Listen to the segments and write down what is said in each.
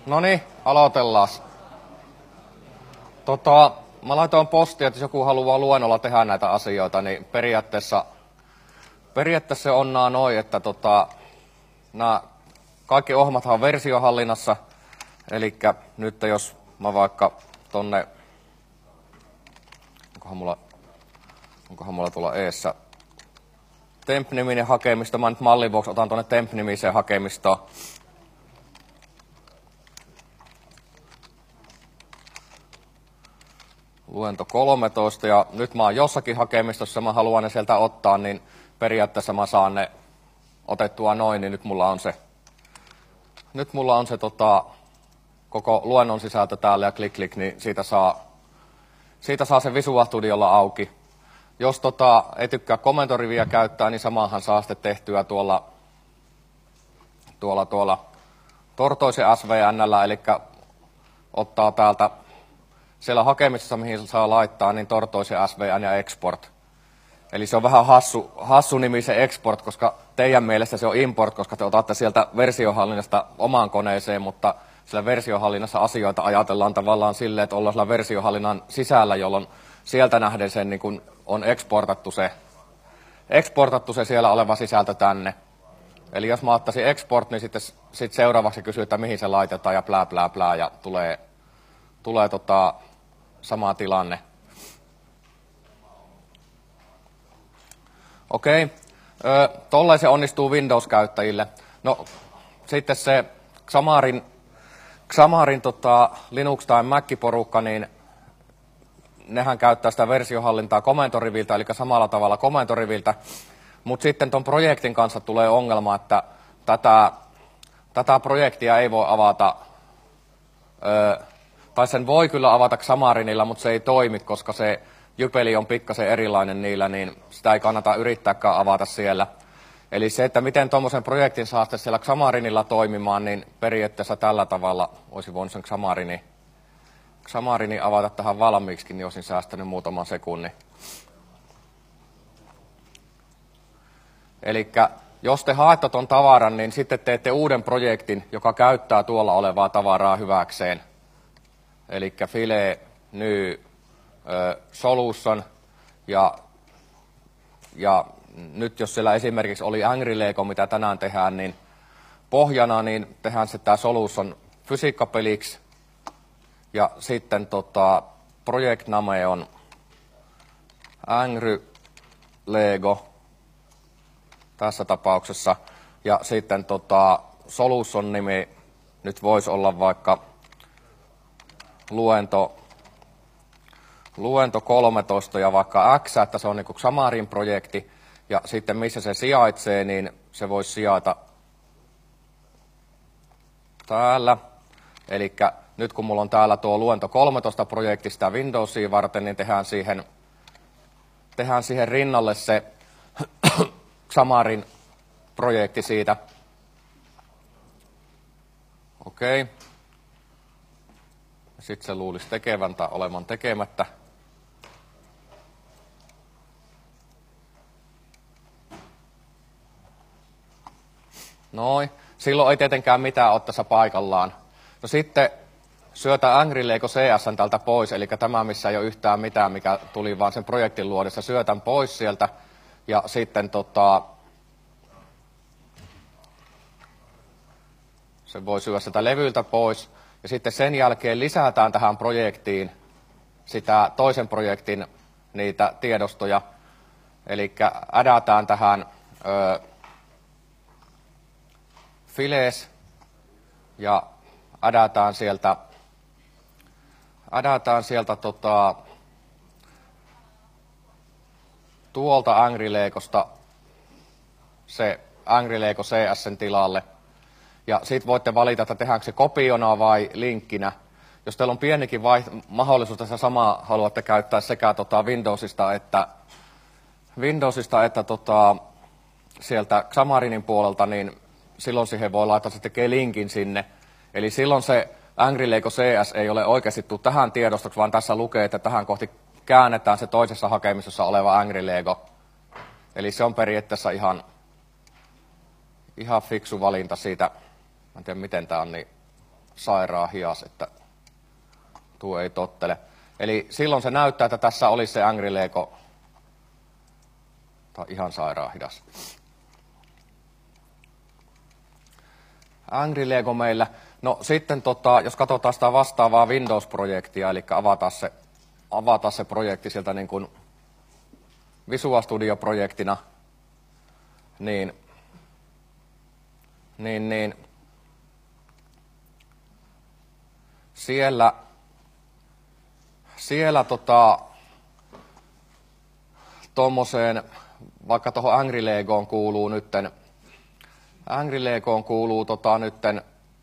Noniin, aloitellaan. Mä laitoin postia, että jos joku haluaa luennolla tehdä näitä asioita, niin periaatteessa se on noin, että nämä kaikki ohjelmathan on versiohallinnassa. Eli nyt jos mä vaikka tonne, onkohan mulla tuolla eessä temp-niminen hakemisto, mä nyt mallin vuoksi otan tonne temp-nimiseen hakemistoon. Luento 13 ja nyt mä oon jossakin hakemistossa, mä haluan ne sieltä ottaa, niin periaatteessa mä saan ne otettua noin, niin nyt mulla on se koko luennon sisältö täällä ja klik, niin siitä saa se Visual Studiolla auki. Jos ei tykkää komentoriviä käyttää, niin samahan saa sitten tehtyä tuolla Tortoisen SVN:llä, eli ottaa täältä siellä hakemisessa, mihin saa laittaa, niin Tortoisen SVN ja export. Eli se on vähän hassu nimi se export, koska teidän mielestä se on import, koska te otatte sieltä versiohallinnasta omaan koneeseen, mutta siellä versiohallinnassa asioita ajatellaan tavallaan silleen, että ollaan siellä versiohallinnan sisällä, jolloin sieltä nähden sen niin kun on exportattu se siellä oleva sisältö tänne. Eli jos mä ottaisin export, niin sitten seuraavaksi kysyy, että mihin se laitetaan ja plää, ja tulee sama tilanne. Okei, tolleen se onnistuu Windows-käyttäjille. No, sitten se Xamarin Linux- tai Mac-porukka, niin nehän käyttää sitä versiohallintaa komentoriviltä, eli samalla tavalla komentoriviltä. Mutta sitten ton projektin kanssa tulee ongelma, että tätä projektia ei voi avata, tai sen voi kyllä avata Xamarinilla, mutta se ei toimi, koska se jypeli on pikkasen erilainen niillä, niin sitä ei kannata yrittääkään avata siellä. Eli se, että miten tuommoisen projektin saa sitten siellä Xamarinilla toimimaan, niin periaatteessa tällä tavalla olisi voinut sen Xamarini avata tähän valmiiksi, niin olisin säästänyt muutaman sekunnin. Eli jos te haette ton tavaran, niin sitten teette uuden projektin, joka käyttää tuolla olevaa tavaraa hyväkseen. Eli file, new, solution ja nyt jos siellä esimerkiksi oli Angry Lego, mitä tänään tehdään, niin pohjana niin tehdään se tämä solution fysiikkapeliksi ja sitten project name on Angry Lego tässä tapauksessa ja sitten solution nimi nyt voisi olla vaikka luento 13 ja vaikka X, että se on niin kuin Xamarin projekti, ja sitten missä se sijaitsee, niin se voisi sijata täällä. Eli nyt kun mulla on täällä tuo luento 13 projektista Windowsia varten, niin tehdään siihen rinnalle se Xamarin projekti siitä. Okei. Sitten se luulisi tekevän tai olevan tekemättä. Noin. Silloin ei tietenkään mitään ole tässä paikallaan. No sitten syötä Angry Lego CS:n tältä pois, eli tämä missä ei ole yhtään mitään, mikä tuli vaan sen projektin luodessa. Syötän pois sieltä ja sitten se voi syödä sieltä levyltä pois. Ja sitten sen jälkeen lisätään tähän projektiin sitä toisen projektin niitä tiedostoja. Eli ädätään tähän files ja ädätään sieltä tuolta Angry Legosta se Angry Lego CS:n tilalle. Ja sitten voitte valita, että tehdäänkö se kopiona vai linkkinä. Jos teillä on pienikin mahdollisuus, että samaa haluatte käyttää sekä Windowsista että sieltä Xamarinin puolelta, niin silloin siihen voi laittaa, että se tekee linkin sinne. Eli silloin se Angry Lego CS ei ole oikeasti tullut tähän tiedostoksi, vaan tässä lukee, että tähän kohti käännetään se toisessa hakemisessa oleva Angry Lego. Eli se on periaatteessa ihan fiksu valinta siitä. Mä en tiedä, miten tää on niin sairaan hias, että tuo ei tottele. Eli silloin se näyttää, että tässä olisi se Angry Lego. Tämä on ihan sairaan hidas. Angry Lego meillä. No sitten jos katsotaan sitä vastaavaa Windows-projektia, eli avata se projekti sieltä niin kuin Visual Studio-projektina, niin siellä tommoseen, vaikka tuohon Angry Legoon kuuluu nytten, nytten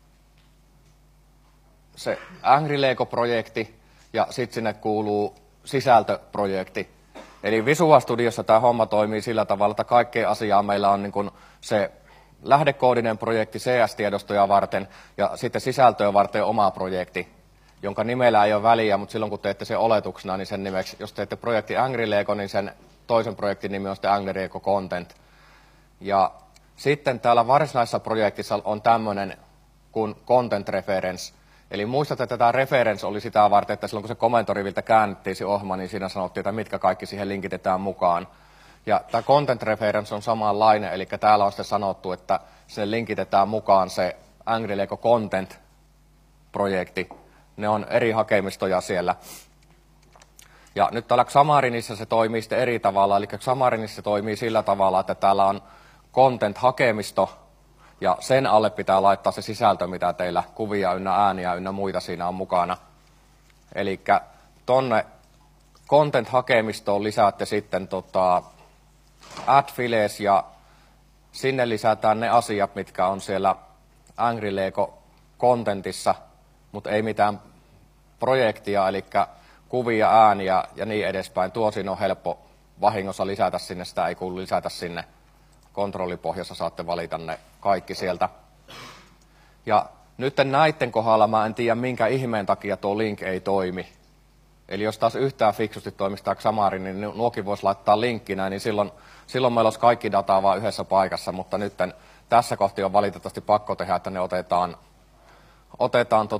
se Angry Lego-projekti ja sitten sinne kuuluu sisältöprojekti. Eli Visual Studiossa tämä homma toimii sillä tavalla, että kaikkea asiaa meillä on niin kuin se lähdekoodinen projekti CS-tiedostoja varten ja sitten sisältöä varten oma projekti, jonka nimellä ei ole väliä, mutta silloin kun teette sen oletuksena, niin sen nimeksi, jos teette projekti Angry Lego, niin sen toisen projektin nimi on sitten Angry Lego Content. Ja sitten täällä varsinaisessa projektissa on tämmöinen kuin Content Reference. Eli muistatte, että tämä reference oli sitä varten, että silloin kun se komentoriviltä käännettiin se ohjelma, niin siinä sanottiin, että mitkä kaikki siihen linkitetään mukaan. Ja tämä Content Reference on samanlainen, eli täällä on sitten sanottu, että sinne linkitetään mukaan se Angry Lego Content-projekti. Ne on eri hakemistoja siellä. Ja nyt täällä Xamarinissa se toimii sitten eri tavalla, eli Xamarinissa se toimii sillä tavalla, että täällä on Content-hakemisto, ja sen alle pitää laittaa se sisältö, mitä teillä kuvia ynnä ääniä ynnä muita siinä on mukana. Eli tonne Content-hakemistoon lisäätte sitten add files ja sinne lisätään ne asiat, mitkä on siellä Angry Lego Contentissa, mutta ei mitään projektia, eli kuvia, ääniä ja niin edespäin. Tuo siinä on helppo vahingossa lisätä sinne, sitä ei kuulu lisätä sinne. Kontrollipohjassa saatte valita ne kaikki sieltä. Ja nyt näiden kohdalla mä en tiedä, minkä ihmeen takia tuo link ei toimi. Eli jos taas yhtään fiksusti toimisi tämä Xamarin, niin nuokin voisi laittaa linkkinä, niin silloin meillä olisi kaikki dataa vaan yhdessä paikassa, mutta nyt tässä kohti on valitettavasti pakko tehdä, että ne otetaan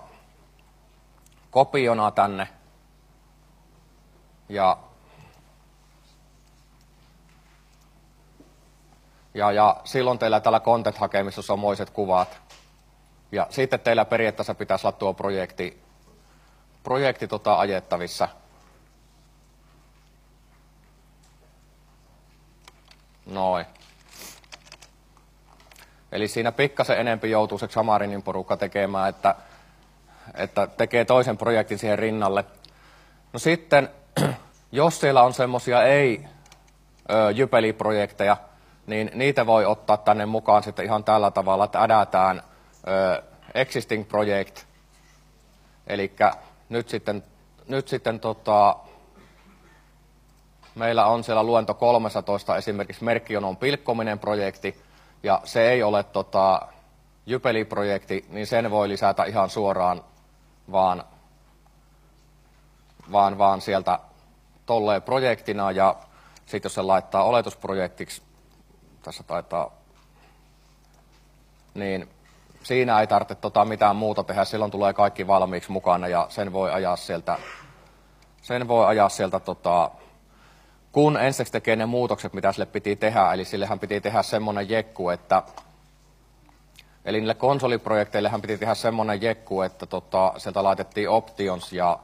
kopiona tänne. Ja silloin teillä täällä content-hakemistossa on moiset kuvat. Ja sitten teillä periaatteessa pitäisi olla tuo projekti ajettavissa. Noin. Eli siinä pikkasen enempi joutuu se Xamarinin porukka tekemään, että tekee toisen projektin siihen rinnalle. No sitten, jos siellä on semmoisia ei-jypeli-projekteja, niin niitä voi ottaa tänne mukaan sitten ihan tällä tavalla, että adätään existing project. Eli nyt sitten meillä on siellä luento 13 esimerkiksi merkkijonon pilkkominen projekti, ja se ei ole jypeli-projekti, niin sen voi lisätä ihan suoraan vaan sieltä tolleen projektina, ja sitten jos se laittaa oletusprojektiksi, tässä taitaa, niin siinä ei tarvitse mitään muuta tehdä, silloin tulee kaikki valmiiksi mukana, ja sen voi ajaa sieltä kun ensiksi tekee ne muutokset, mitä sille piti tehdä, eli sillehän piti tehdä semmoinen jekku, eli niille konsoliprojekteillehän piti tehdä semmoinen jekku, että sieltä laitettiin options ja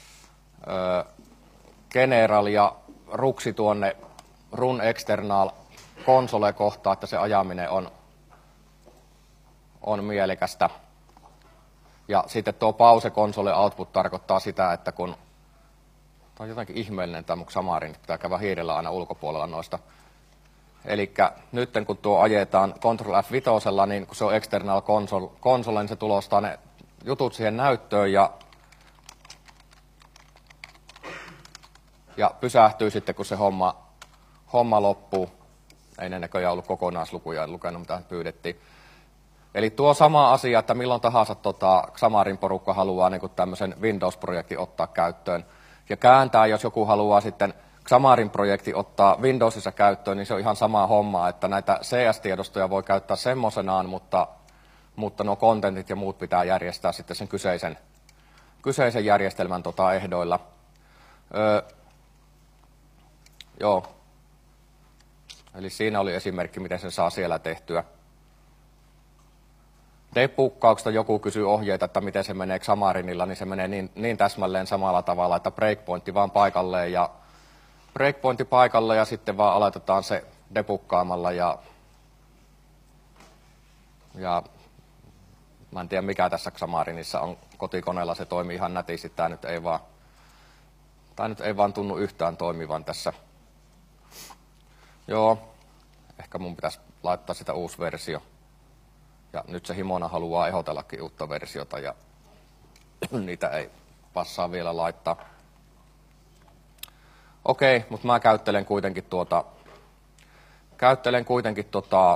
general ja ruksi tuonne run external konsole-kohtaan, että se ajaminen on mielekästä. Ja sitten tuo pause console output tarkoittaa sitä, että kun tämä on jotenkin ihmeellinen tämä mun Xamarin, pitää käydä hiirellä aina ulkopuolella noista. Eli nyt kun tuo ajetaan Ctrl F5, niin kun se on external console, niin se tulostaa ne jutut siihen näyttöön ja pysähtyy sitten, kun se homma loppuu. Ei ne näköjään ollut kokonaislukuja, en lukenut mitä pyydettiin. Eli tuo sama asia, että milloin tahansa Xamarin porukka haluaa niin tämmöisen Windows-projektin ottaa käyttöön. Ja kääntää, jos joku haluaa sitten Xamarin projekti ottaa Windowsissa käyttöön, niin se on ihan sama homma, että näitä CS-tiedostoja voi käyttää semmoisenaan, mutta mutta nuo contentit ja muut pitää järjestää sitten sen kyseisen järjestelmän ehdoilla. Joo. Eli siinä oli esimerkki, miten sen saa siellä tehtyä. Debuggauksesta joku kysyy ohjeita, että miten se menee Xamarinilla, niin se menee niin täsmälleen samalla tavalla, että breakpointti vaan paikalleen ja breakpointti paikalle ja sitten vaan aloitetaan se debuggaamalla ja mä en tiedä mikä tässä Xamarinissa on kotikoneella, se toimii ihan nätisti, tää nyt ei vaan tunnu yhtään toimivan tässä. Joo, ehkä mun pitäisi laittaa sitä uusi versio. Ja nyt se himona haluaa ehdotellakin uutta versiota ja niitä ei passaa vielä laittaa. Okei, mutta mä käyttelen kuitenkin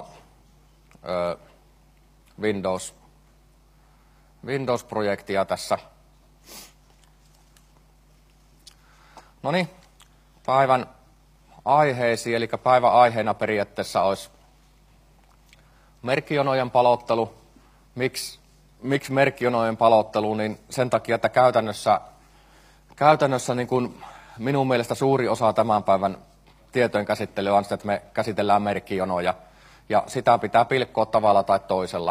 Windows-projektia tässä. Noniin, päivän aiheisiin, eli päivän aiheena periaatteessa olisi merkkijonojen palottelu. Miksi merkkijonojen palottelu? Niin sen takia, että käytännössä niin kuin minun mielestä suuri osa tämän päivän tietojen käsittelyä on sitä, että me käsitellään merkkijonoja. Ja sitä pitää pilkkoa tavalla tai toisella.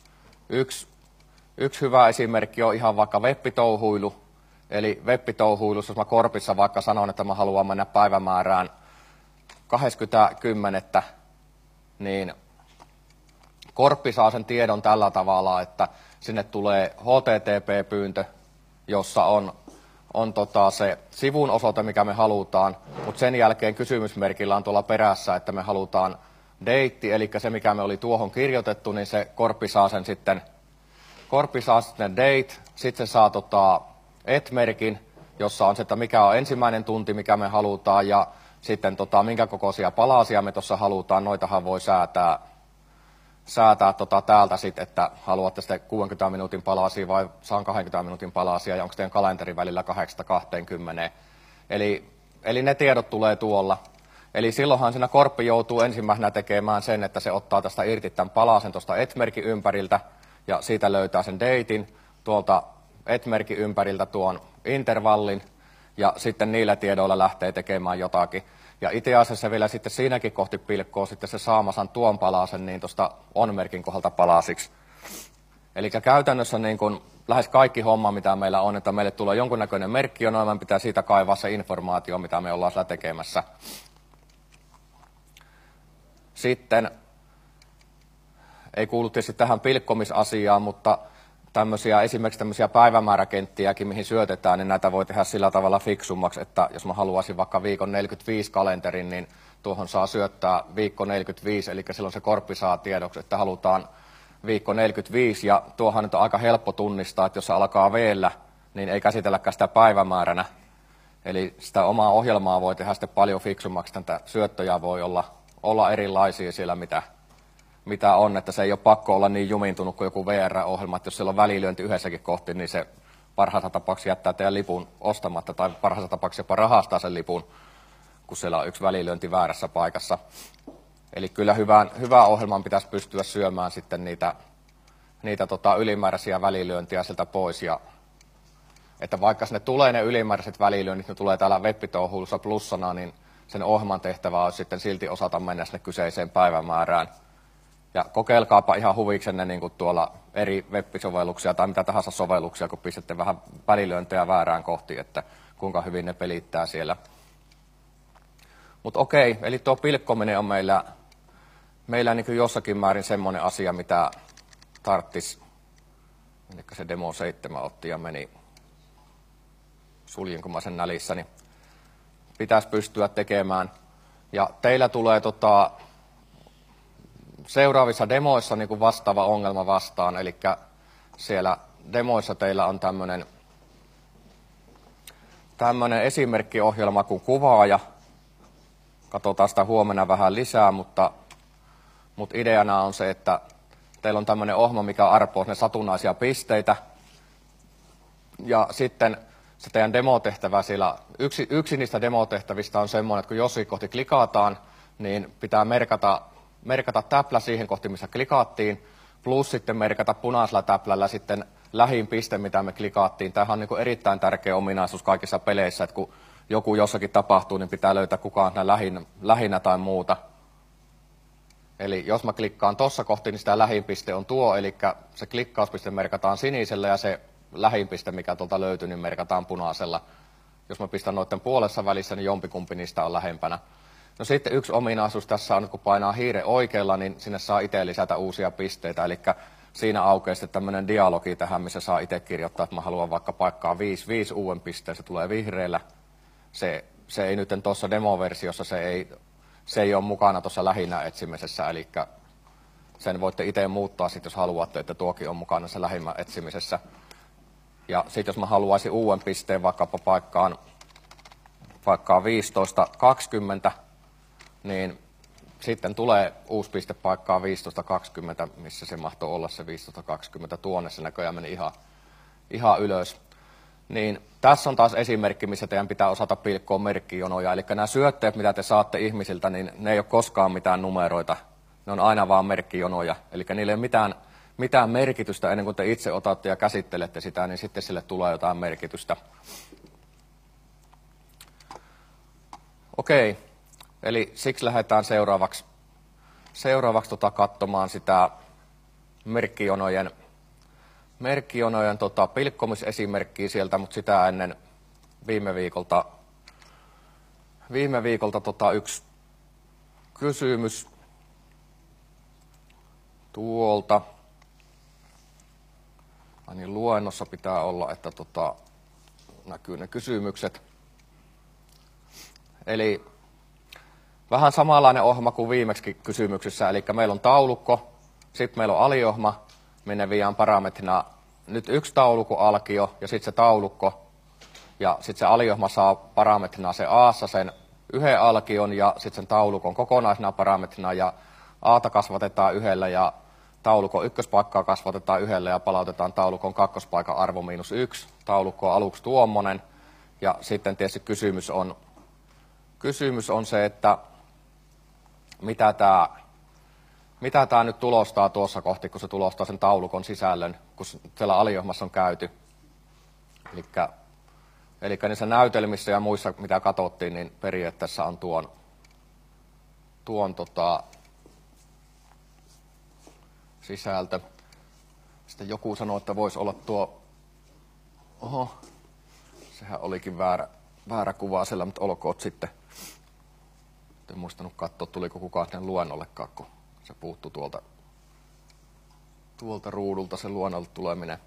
Yksi hyvä esimerkki on ihan vaikka web-touhuilu. Eli web-touhuilussa, jos mä korpissa vaikka sanon, että mä haluan mennä päivämäärään 20.10, niin korppi saa sen tiedon tällä tavalla, että sinne tulee HTTP-pyyntö, jossa on se sivun osoite, mikä me halutaan, mutta sen jälkeen kysymysmerkillä on tuolla perässä, että me halutaan date, eli se mikä me oli tuohon kirjoitettu, niin se korppi saa sitten date, sitten se saa et-merkin, jossa on se, että mikä on ensimmäinen tunti, mikä me halutaan, ja sitten minkä kokoisia palasia me tuossa halutaan, noitahan voi säätää täältä sitten, että haluatte sitten 60 minuutin palasia vai saan 20 minuutin palasia ja onko teidän kalenterin välillä 8-20. Eli ne tiedot tulee tuolla. Eli silloinhan siinä korppi joutuu ensimmäisenä tekemään sen, että se ottaa tästä irti tämän palasen tuosta et-merkin ympäriltä ja siitä löytää sen datein, tuolta et-merkin ympäriltä tuon intervallin ja sitten niillä tiedoilla lähtee tekemään jotakin. Ja itse asiassa vielä sitten siinäkin kohti pilkkoo sitten se saamasan tuon palasen niin tuosta on-merkin kohdalta palasiksi. Eli käytännössä niin kun lähes kaikki homma, mitä meillä on, että meille tulee jonkunnäköinen merkkijono, meidän pitää siitä kaivaa se informaatio, mitä me ollaan siellä tekemässä. Sitten, ei kuulu tietysti tähän pilkkomisasiaan, mutta esimerkiksi tämmöisiä päivämääräkenttiäkin, mihin syötetään, niin näitä voi tehdä sillä tavalla fiksummaksi, että jos mä haluaisin vaikka viikon 45 kalenterin, niin tuohon saa syöttää viikko 45, eli silloin se korppi saa tiedoksi, että halutaan viikko 45, ja tuohan nyt on aika helppo tunnistaa, että jos se alkaa veellä, niin ei käsitelläkään sitä päivämääränä. Eli sitä omaa ohjelmaa voi tehdä sitten paljon fiksummaksi, että syöttöjä voi olla erilaisia siellä, mitä on, että se ei ole pakko olla niin jumintunut kuin joku VR-ohjelma, että jos siellä on välilyönti yhdessäkin kohti, niin se parhaassa tapauksessa jättää teidän lipun ostamatta tai parhaassa tapauksessa jopa rahastaa sen lipun, kun siellä on yksi välilyönti väärässä paikassa. Eli kyllä hyvää ohjelman pitäisi pystyä syömään sitten niitä ylimääräisiä välilyöntiä sieltä pois. Ja, että vaikka sinne tulee ne ylimääräiset välilyönnit, ne tulee täällä web-touhuilussa plussana, niin sen ohjelman tehtävä on sitten silti osata mennä sinne kyseiseen päivämäärään. Ja kokeilkaapa ihan huviksenne niin kuin tuolla eri web-sovelluksia tai mitä tahansa sovelluksia, kun pistätte vähän välilyöntejä väärään kohti, että kuinka hyvin ne pelittää siellä. Mutta okei, eli tuo pilkkominen on meillä niin kuin jossakin määrin semmoinen asia, mitä tarttis, eli se demo 7 otti ja meni, suljinko mä sen nälissä, niin pitäisi pystyä tekemään. Ja teillä tulee seuraavissa demoissa niin kuin vastaava ongelma vastaan, eli siellä demoissa teillä on tämmöinen esimerkkiohjelma kuin Kuvaaja. Katsotaan sitä huomenna vähän lisää, mutta ideana on se, että teillä on tämmöinen ohjelma, mikä arpoo ne satunnaisia pisteitä. Ja sitten se teidän demotehtävä siellä, yksi niistä demotehtävistä on semmoinen, että kun jossakin kohti klikataan, niin pitää merkata täplä siihen kohti, missä klikattiin, plus sitten merkata punaisella täplällä sitten lähin piste, mitä me klikattiin. Tämähän on niin kuin erittäin tärkeä ominaisuus kaikissa peleissä, että kun joku jossakin tapahtuu, niin pitää löytää kuka on lähinnä tai muuta. Eli jos mä klikkaan tuossa kohti, niin sitä lähinpiste on tuo, eli se klikkauspiste merkataan sinisellä ja se lähinpiste, mikä tuolta löytyy, niin merkataan punaisella. Jos mä pistän noiden puolessa välissä, niin jompikumpi niistä on lähempänä. No sitten yksi ominaisuus tässä on, kun painaa hiiren oikealla, niin sinne saa itse lisätä uusia pisteitä. Eli siinä aukeaa sitten tämmöinen dialogi tähän, missä saa itse kirjoittaa, että mä haluan vaikka paikkaa 5 uuden pisteen, se tulee vihreällä. Se ei nyt tuossa demoversiossa, se ei ole mukana tuossa lähinnä etsimisessä, eli sen voitte itse muuttaa sitten, jos haluatte, että tuokin on mukana se lähimmän etsimisessä. Ja sitten jos mä haluaisin uuden pisteen vaikkapa paikkaan 15.20, niin sitten tulee uusi piste paikkaa 15.20, missä se mahtoi olla se 15.20 tuonne, se näköjään meni ihan ylös. Niin tässä on taas esimerkki, missä teidän pitää osata pilkkoa merkkijonoja. Eli nämä syötteet, mitä te saatte ihmisiltä, niin ne ei ole koskaan mitään numeroita. Ne on aina vaan merkkijonoja. Eli niillä ei ole mitään merkitystä ennen kuin te itse otatte ja käsittelette sitä, niin sitten sille tulee jotain merkitystä. Okei, eli siksi lähdetään seuraavaksi katsomaan sitä merkkijonojen pilkkomisesimerkkiä sieltä, mutta sitä ennen viime viikolta yksi kysymys tuolta. Niin luennossa pitää olla, että näkyy ne kysymykset. Eli vähän samanlainen ohjelma kuin viimeksi kysymyksissä, eli meillä on taulukko, sitten meillä on aliohma, minne viedään parametrina nyt yksi taulukoalkio ja sitten se taulukko, ja sitten se aliohma saa parametrina se aassa sen yhden alkion ja sitten sen taulukon kokonaisena parametrina, ja aata kasvatetaan yhdellä ja taulukon ykköspaikkaa kasvatetaan yhdellä ja palautetaan taulukon kakkospaikan arvo -1. Taulukko on aluksi tuommoinen, ja sitten tietysti kysymys on se, että mitä tämä nyt tulostaa tuossa kohti, kun se tulostaa sen taulukon sisällön, kun siellä aliohmassa on käyty. Eli niissä näytelmissä ja muissa, mitä katsottiin, niin periaatteessa on tuon sisältö. Sitten joku sanoi, että voisi olla sehän olikin väärä kuva siellä, mutta olkoot sitten. En muistanut katsoa, tuliko kukaan sinne luennollekaan, kun se puuttui tuolta ruudulta se luennolle tuleminen.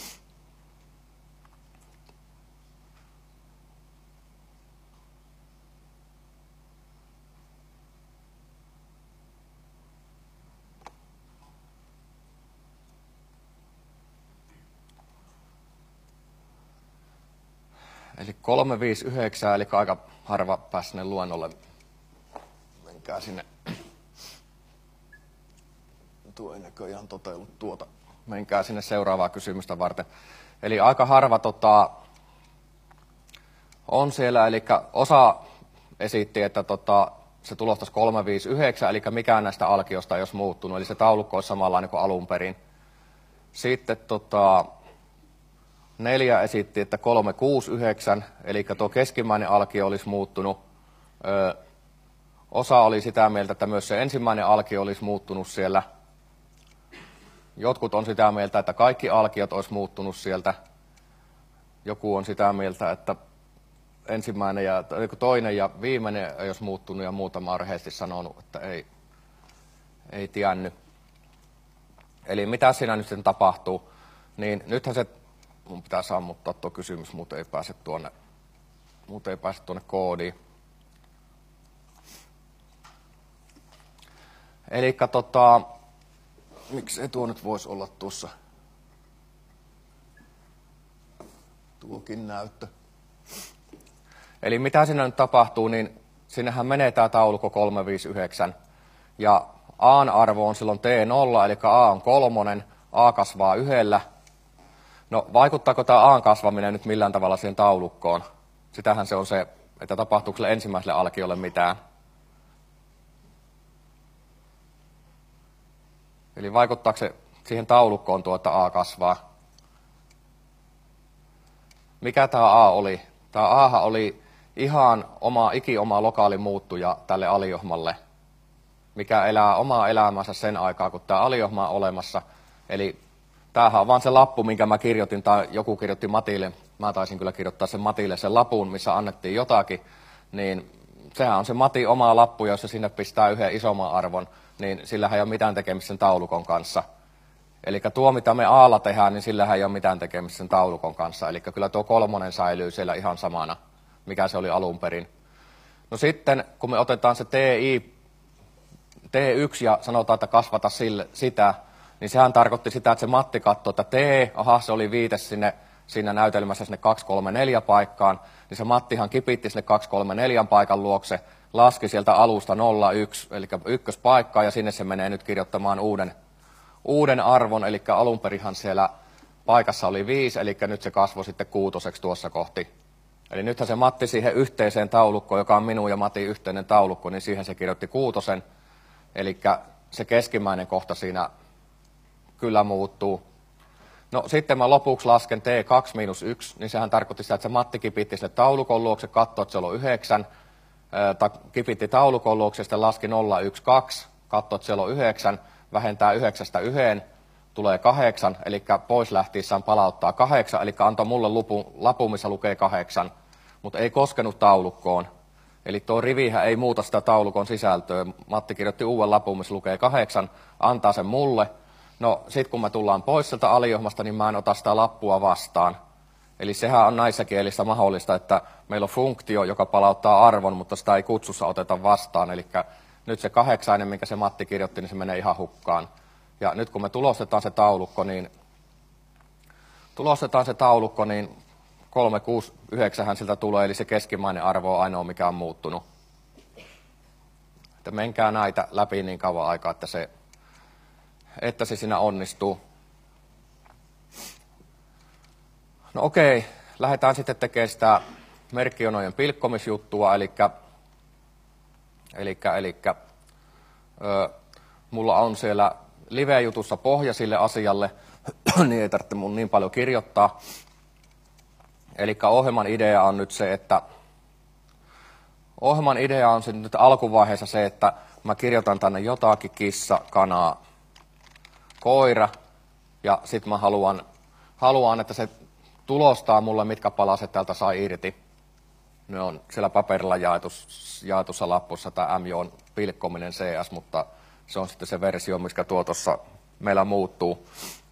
Eli 359, eli aika harva pääsi sinne luennolle. Menkää sinne. Tuo ei näköjään toteudu tuota. Menkää sinne seuraavaa kysymystä varten. Eli aika harva on siellä, eli osa esitti, että se tulostaisi 359, eli mikään näistä alkiosta ei olisi muuttunut, eli se taulukko olisi samanlainen kuin alun perin. Sitten 4 esitti, että 369, eli tuo keskimmäinen alkio olisi muuttunut. Osa oli sitä mieltä, että myös se ensimmäinen alkio olisi muuttunut siellä. Jotkut on sitä mieltä, että kaikki alkiot olisi muuttunut sieltä. Joku on sitä mieltä, että ensimmäinen ja toinen ja viimeinen ei olisi muuttunut, ja muutama on rehellisesti sanonut, että ei tiennyt. Eli mitä siinä nyt sitten tapahtuu? Niin nythän mun pitää sammuttaa tuo kysymys, muuten ei pääse tuonne koodiin. Eli miksi tuo nyt voisi olla tuossa tuokin näyttö. Eli mitä siinä nyt tapahtuu, niin sinnehän menee tämä taulukko 359, ja A:n arvo on silloin T0, eli A on 3, A kasvaa 1. No vaikuttaako tämä A:n kasvaminen nyt millään tavalla siihen taulukkoon? Sitähän se on se, että tapahtuuko sille ensimmäiselle alkiolle mitään. Eli vaikuttaako se siihen taulukkoon A kasvaa. Mikä tämä A oli? Tämä Ahan oli ihan oma lokaali muuttuja tälle aliohmalle, mikä elää omaa elämänsä sen aikaa, kun tämä aliohma on olemassa. Eli tämähän on vaan se lappu, minkä mä kirjoitin, tai joku kirjoitti Matille. Mä taisin kyllä kirjoittaa sen Matille sen lapun, missä annettiin jotakin. Niin sehän on se Matin oma lappu, jos se sinne pistää yhden isomman arvon, niin sillähän ei ole mitään tekemistä sen taulukon kanssa. Eli tuo, mitä me Aalla tehdään, niin sillähän ei ole mitään tekemistä sen taulukon kanssa. Eli kyllä tuo 3 säilyy siellä ihan samana, mikä se oli alun perin. No sitten, kun me otetaan se T1 ja sanotaan, että kasvata sitä, niin sehän tarkoitti sitä, että se Matti katsoi, että se oli viite siinä näytelmässä sinne 2, 3, 4 paikkaan, niin se Mattihan kipitti sinne 2, 3, 4 paikan luokse, laski sieltä alusta 0, 1, eli ykköspaikkaa, ja sinne se menee nyt kirjoittamaan uuden arvon, eli alunperinhan siellä paikassa oli 5, eli nyt se kasvoi sitten 6 tuossa kohti. Eli nythän se Matti siihen yhteiseen taulukkoon, joka on minun ja Matin yhteinen taulukko, niin siihen se kirjoitti 6, eli se keskimmäinen kohta siinä kyllä muuttuu. No sitten mä lopuksi lasken T2 miinus 1, niin sehän tarkoitti sitä, että se Matti kipitti sille taulukon luokse, katsoi, että se on 9, tai kipitti taulukon luokse, sitten laski 0, 1, 2, katsoi, että siellä on 9, vähentää 9 1, tulee 8, eli pois lähtiessään palauttaa 8, eli antoi mulle lapun, missä lukee 8, mutta ei koskenut taulukkoon. Eli tuo rivihän ei muuta sitä taulukon sisältöä. Matti kirjoitti uuden lapun, missä lukee 8, antaa sen mulle. No sit kun me tullaan pois sieltä aliohmasta, niin mä en ota sitä lappua vastaan. Eli sehän on näissä kielissä mahdollista, että meillä on funktio, joka palauttaa arvon, mutta sitä ei kutsussa oteta vastaan. Eli nyt se 8, minkä se Matti kirjoitti, niin se menee ihan hukkaan. Ja nyt kun me tulostetaan se taulukko, niin 3, 6, 9 siltä tulee, eli se keskimmäinen arvo on ainoa, mikä on muuttunut. Että menkää näitä läpi niin kauan aikaa, että se siinä onnistuu. No okei, lähdetään sitten tekemään sitä merkkionojen pilkkomisjuttua, eli mulla on siellä live-jutussa pohja sille asialle, niin ei tarvitse mun niin paljon kirjoittaa. Eli ohjelman idea on nyt se, että nyt alkuvaiheessa se, että mä kirjoitan tänne jotakin kissa, kanaa, koira, ja sitten mä haluan, että se tulostaa mulle, mitkä palaset täältä sai irti. Ne on siellä paperilla jaetussa lappussa, tämä MJ on pilkkominen CS, mutta se on sitten se versio, mikä tuo tuossa meillä muuttuu.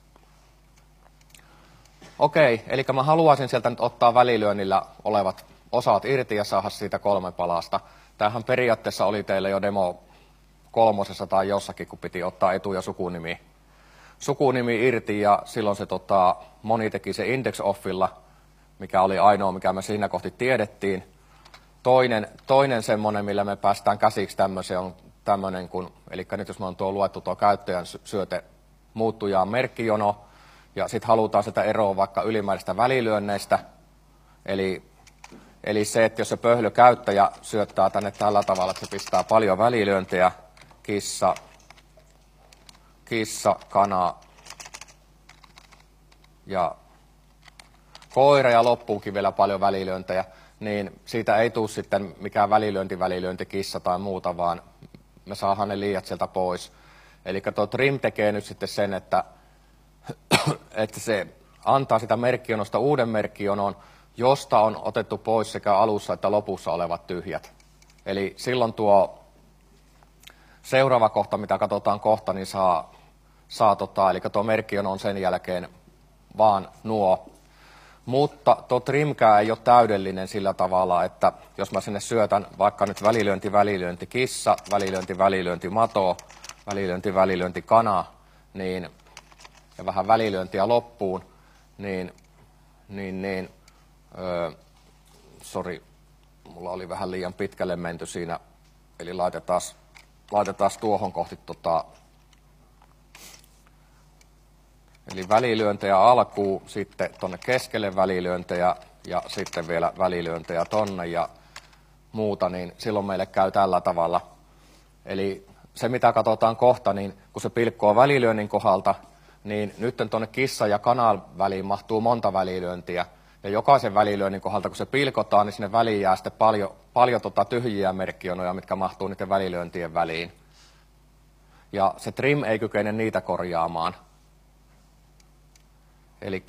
Okei, eli mä haluaisin sieltä nyt ottaa välilyönnillä olevat osat irti ja saada siitä 3 palasta. Tämähän periaatteessa oli teille jo demo 3 tai jossakin, kun piti ottaa etu- ja sukunimi irti, ja silloin se moni teki se index offilla, mikä oli ainoa, mikä me siinä kohti tiedettiin. Toinen semmoinen, millä me päästään käsiksi tämmöiseen, on tämmöinen, eli nyt jos me on luettu tuo käyttäjän syöte muuttujaan merkkijono, ja sitten halutaan sitä eroa vaikka ylimääräistä välilyönneistä, eli se, että jos se pöhlökäyttäjä syöttää tänne tällä tavalla, että se pistää paljon välilyöntejä, kissa, kana ja koira ja loppuukin vielä paljon välilyöntejä, niin siitä ei tule sitten mikään välilyönti kissa tai muuta, vaan me saadaan ne liiat sieltä pois. Eli tuo trim tekee nyt sitten sen, että se antaa sitä merkkionosta uuden merkkionon, josta on otettu pois sekä alussa että lopussa olevat tyhjät. Eli silloin tuo seuraava kohta, mitä katsotaan kohta, niin eli tuo merkkiono on sen jälkeen vaan nuo. Mutta tuo trimkää ei ole täydellinen sillä tavalla, että jos mä sinne syötän vaikka nyt välilyönti kissa, välilyönti mato, välilyönti kana, niin, ja vähän välilyöntiä loppuun, mulla oli vähän liian pitkälle menty siinä, eli laitetaan tuohon kohti eli välilyöntejä alkuun, sitten tuonne keskelle välilyöntejä ja sitten vielä välilyöntejä tonne ja muuta, niin silloin meille käy tällä tavalla. Eli se mitä katsotaan kohta, niin kun se pilkkoo välilyönnin kohdalta, niin nyt tuonne kissa ja kanan väliin mahtuu monta välilyöntiä. Ja jokaisen välilyönnin kohdalta, kun se pilkotaan, niin sinne väliin jää sitten paljon tyhjiä merkkionoja, mitkä mahtuu niiden välilyöntien väliin. Ja se trim ei kykene niitä korjaamaan. Eli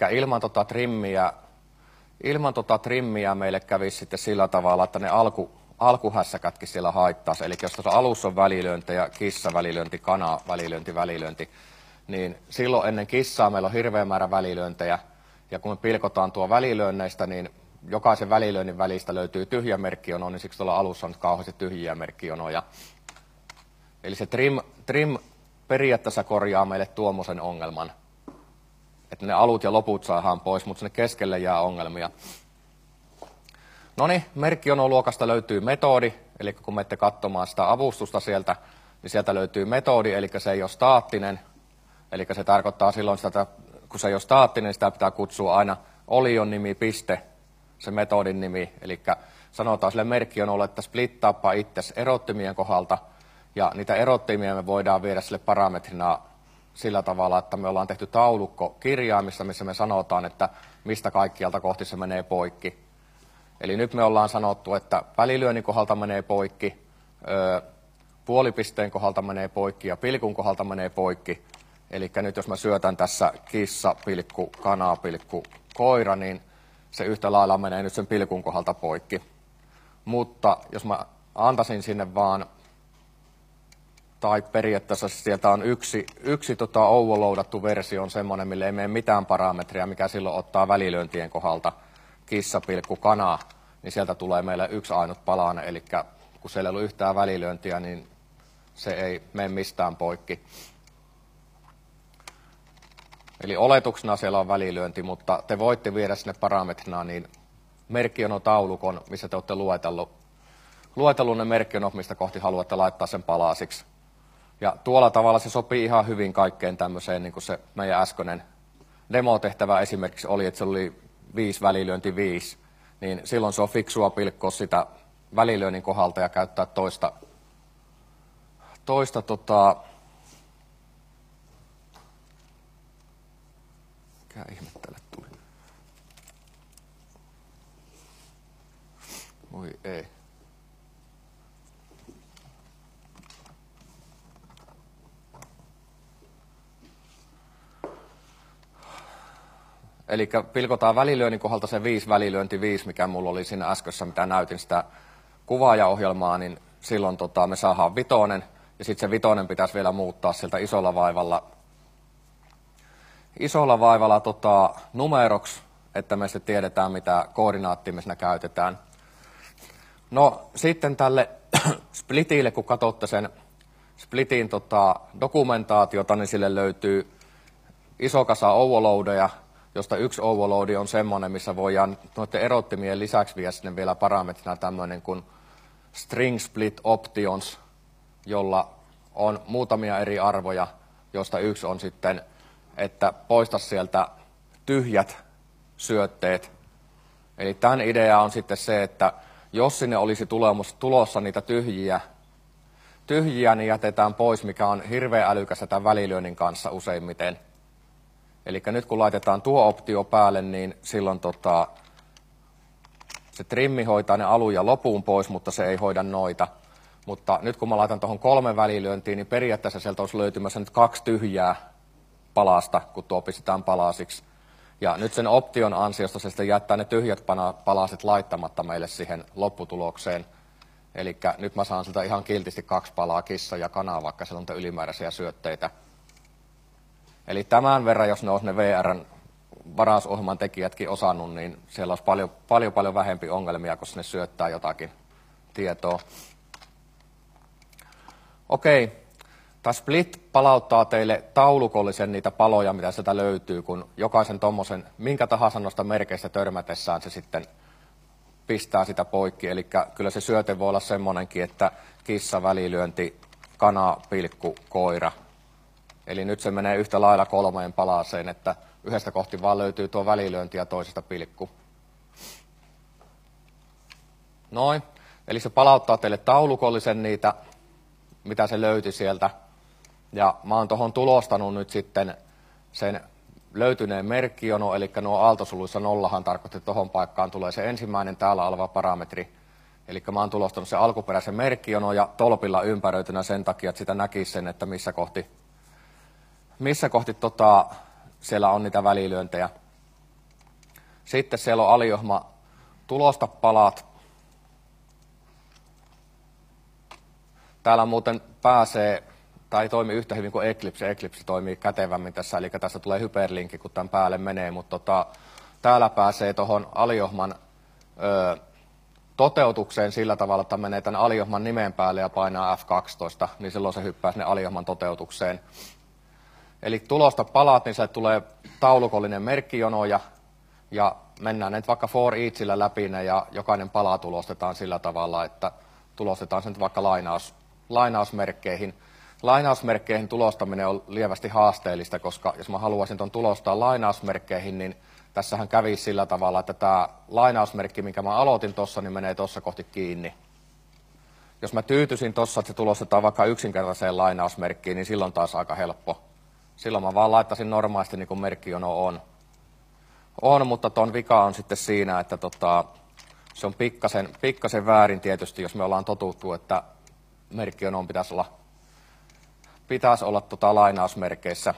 ilman trimmiä meille kävisi sitten sillä tavalla, että ne alkuhässäkätkin siellä haittaisi. Eli jos tuossa alussa on välilyöntejä, kissa, välilyönti, kana, välilyönti, niin silloin ennen kissaa meillä on hirveä määrä välilyöntejä. Ja kun me pilkotaan tuo välilyönneistä, niin jokaisen välilyönnin välistä löytyy tyhjä merkkiono, niin siksi tuolla alussa on kauheasti tyhjiä merkkionoja. Eli se trim periaatteessa korjaa meille tuommoisen ongelman. Että ne alut ja loput saadaan pois, mutta sinne keskelle jää ongelmia. No niin, merkkionoluokasta löytyy metodi, eli kun menette katsomaan sitä avustusta sieltä, niin sieltä löytyy metodi, eli se ei ole staattinen. Eli se tarkoittaa silloin sitä, kun se ei ole staattinen, niin sitä pitää kutsua aina olion nimi, piste, se metodin nimi. Eli sanotaan sille merkkionolle, että splittaappa itsesi erottimien kohdalta, ja niitä erottimia me voidaan viedä sille parametrina sillä tavalla, että me ollaan tehty taulukko kirjaimissa, missä me sanotaan, että mistä kaikkialta kohti se menee poikki. Eli nyt me ollaan sanottu, että välilyönnin kohdalta menee poikki, puolipisteen kohdalta menee poikki ja pilkun kohdalta menee poikki. Eli nyt jos mä syötän tässä kissa, pilkku, kana, pilkku, koira, niin se yhtä lailla menee nyt sen pilkun kohdalta poikki. Mutta jos mä antaisin sinne vaan, tai periaatteessa sieltä on yksi overloadattu versio on semmoinen, millä ei mene mitään parametria, mikä silloin ottaa välilyöntien kohdalta kissa, pilkku, kana, niin sieltä tulee meille yksi ainut palanen, eli kun siellä ei ollut yhtään välilyöntiä, niin se ei mene mistään poikki. Eli oletuksena siellä on välilyönti, mutta te voitte viedä sinne parametrina niin merkkionotaulukon, missä te olette luetellut ne merkkionot, mistä kohti haluatte laittaa sen palasiksi. Ja tuolla tavalla se sopii ihan hyvin kaikkeen tämmöiseen, niin kuin se meidän äskeinen demotehtävä esimerkiksi oli, että se oli 5 välilyönti 5, niin silloin se on fiksua pilkkoa sitä välilyönnin kohdalta ja käyttää toista mikä ihme tälle tuli? Voi ei. Eli pilkotaan välilyönnin kohdalta se 5 välilyönti 5, mikä mulla oli siinä äskössä, mitä näytin sitä kuvaajaohjelmaa, niin silloin me saadaan 5, ja sitten se 5 pitäisi vielä muuttaa sieltä isolla vaivalla numeroksi, että me sitten tiedetään, mitä koordinaattia me siinä käytetään. No sitten tälle splitille, kun katsotte sen splitin dokumentaatiota, niin sille löytyy iso kasa overloadeja, josta yksi overload on semmoinen, missä voidaan noiden erottimien lisäksi viedä sinne vielä parametrina tämmöinen kuin string split options, jolla on muutamia eri arvoja, josta yksi on sitten, että poista sieltä tyhjät syötteet. Eli tämän idea on sitten se, että jos sinne olisi tulossa niitä tyhjiä, niin jätetään pois, mikä on hirveän älykästä tämän välilyönnin kanssa useimmiten. Eli nyt kun laitetaan tuo optio päälle, niin silloin se trimmi hoitaa ne alun ja lopun pois, mutta se ei hoida noita. Mutta nyt kun mä laitan tuohon 3 välilyöntiin, niin periaatteessa sieltä olisi löytymässä nyt 2 tyhjää palasta, kun tuo pistetään palasiksi. Ja nyt sen option ansiosta se sitten jättää ne tyhjät palaset laittamatta meille siihen lopputulokseen. Eli nyt mä saan siltä ihan kiltisti 2 palaa kissa ja kanaa, vaikka siellä on ylimääräisiä syötteitä. Eli tämän verran, jos ne olisi ne VR:n varausohjelman tekijätkin osannut, niin siellä olisi paljon vähempi ongelmia, kun sinne syöttää jotakin tietoa. Okei, tämä split palauttaa teille taulukollisen niitä paloja, mitä sieltä löytyy, kun jokaisen tommosen, minkä tahansa noista merkeistä törmätessään se sitten pistää sitä poikki. Eli kyllä se syöte voi olla semmoinenkin, että kissa, välilyönti, kana, pilkku, koira. Eli nyt se menee yhtä lailla 3 palaseen, että yhdestä kohti vaan löytyy tuo välilyönti ja toisesta pilkku. Noin. Eli se palauttaa teille taulukollisen niitä, mitä se löyti sieltä. Ja mä oon tuohon tulostanut nyt sitten sen löytyneen merkkijono, eli nuo aaltosuluissa nollahan tarkoitti, että tuohon paikkaan tulee se ensimmäinen täällä oleva parametri. Eli mä oon tulostanut sen alkuperäisen merkkijono ja tolpilla ympäröitynä sen takia, että sitä näkisi sen, että missä kohti siellä on niitä välilyöntejä. Sitten siellä on aliohma tulostapalat. Täällä muuten pääsee, tai ei toimi yhtä hyvin kuin Eclipse. Eclipse toimii kätevämmin tässä, eli tässä tulee hyperlinkki, kun tämän päälle menee, mutta täällä pääsee tuohon aliohman toteutukseen sillä tavalla, että menee tämän aliohman nimen päälle ja painaa F12, niin silloin se hyppää sinne aliohman toteutukseen. Eli tulosta palat, niin se tulee taulukollinen merkkijono ja mennään nyt vaikka for eachillä läpi ne ja jokainen pala tulostetaan sillä tavalla, että tulostetaan sen vaikka lainausmerkkeihin. Lainausmerkkeihin tulostaminen on lievästi haasteellista, koska jos mä haluaisin tuon tulostaa lainausmerkkeihin, niin tässähän kävisi sillä tavalla, että tämä lainausmerkki, minkä mä aloitin tuossa, niin menee tuossa kohti kiinni. Jos mä tyytyisin tuossa, että se tulostetaan vaikka yksinkertaiseen lainausmerkkiin, niin silloin taas aika helppo. Silloin mä vaan laittaisin normaalisti niin kuin merkkijono on, mutta ton vika on sitten siinä, että se on pikkasen väärin tietysti, jos me ollaan totuttu, että merkkijonoon pitäisi olla lainausmerkeissä.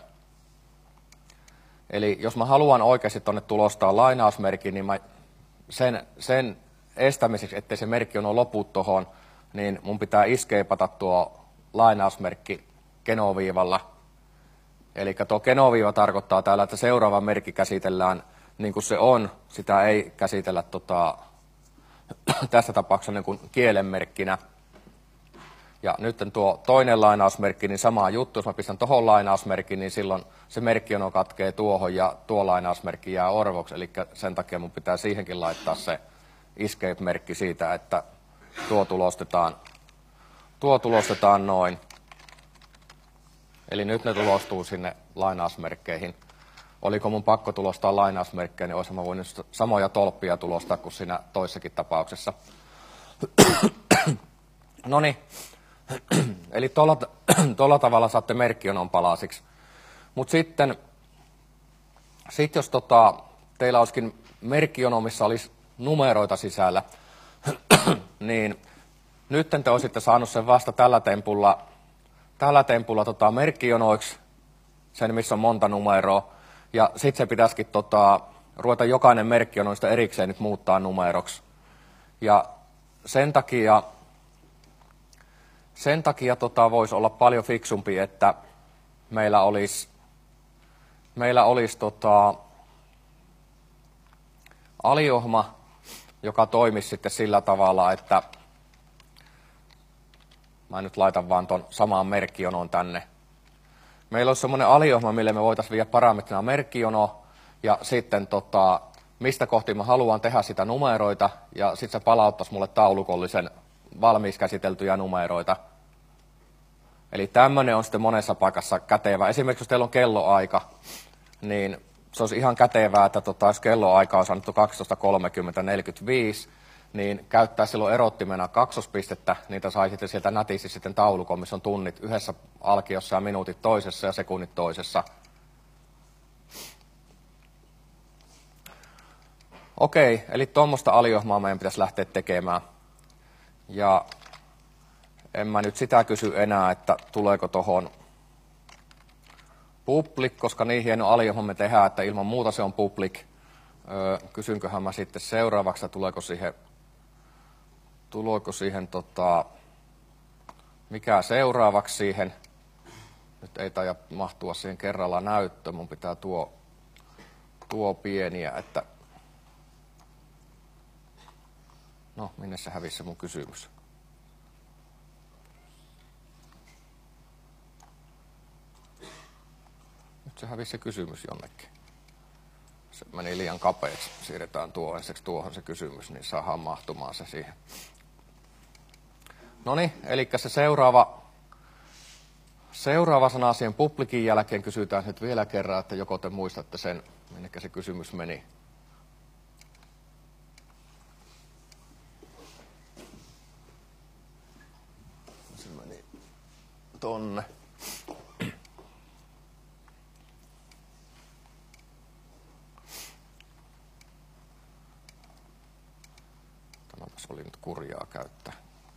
Eli jos mä haluan oikeasti tuonne tulostaa lainausmerkin, niin sen estämiseksi, ettei se merkkijono lopu tuohon, niin mun pitää escapeata tuo lainausmerkki genoviivalla. Eli tuo genoviiva tarkoittaa täällä, että seuraava merkki käsitellään niin kuin se on. Sitä ei käsitellä tässä tapauksessa niin kuin kielenmerkkinä. Ja nyt tuo toinen lainausmerkki, niin sama juttu, jos mä pistän tuohon lainausmerkin, niin silloin se merkkijono katkee tuohon ja tuo lainausmerkki jää orvoksi. Eli sen takia mun pitää siihenkin laittaa se escape-merkki siitä, että tuo tulostetaan noin. Eli nyt ne tulostuu sinne lainausmerkkeihin. Oliko mun pakko tulostaa lainausmerkkejä, niin olisin mä voinut samoja tolppia tulostaa kuin siinä toissakin tapauksessa. Noniin. Eli tuolla tavalla saatte merkkijonon palasiksi. Mutta sitten jos teillä olisikin merkkijono, missä olisi numeroita sisällä, niin nyt te olisitte saanut sen vasta tällä tempulla merkkijonoiksi, sen missä on monta numeroa. Ja sitten se pitäisikin ruveta jokainen merkkijonoista erikseen nyt muuttaa numeroksi. Ja sen takia voisi olla paljon fiksumpi, että meillä olisi aliohma, joka toimisi sitten sillä tavalla, että mä nyt laitan vaan ton samaan merkkijonon tänne. Meillä olisi semmoinen aliohma, mille me voitaisiin viedä parametrina merkkijono, ja sitten mistä kohti mä haluan tehdä sitä numeroita, ja sitten se palauttaisi mulle taulukollisen valmiiksi käsiteltyjä numeroita. Eli tämmöinen on sitten monessa paikassa kätevä. Esimerkiksi jos teillä on kelloaika, niin se olisi ihan kätevää, että jos kelloaika on annettu 12.30.45, niin käyttää silloin erottimena kaksospistettä, niitä sai sitten sieltä nätisti sitten taulukon, missä on tunnit yhdessä alkiossa ja minuutit toisessa ja sekunnit toisessa. Okei, eli tuommoista aliohmaa meidän pitäisi lähteä tekemään. Ja en mä nyt sitä kysy enää, että tuleeko tuohon public, koska niin hieno aliohma me tehdään, että ilman muuta se on public. Kysynköhän mä sitten seuraavaksi, tuleeko siihen mikä seuraavaksi siihen. Nyt ei taida mahtua siihen kerralla näyttö, mun pitää tuo pieniä, että no, minne se hävisi se mun kysymys? Nyt se hävisi se kysymys jonnekin. Se meni liian kapeaksi. Siirretään ensiksi tuohon se kysymys, niin saadaan mahtumaan se siihen. Noniin, eli se seuraava sana siihen publikin jälkeen kysytään nyt vielä kerran, että joko te muistatte sen, minnekä se kysymys meni. Se meni tonne. Tässä oli nyt kurjaa käyttää.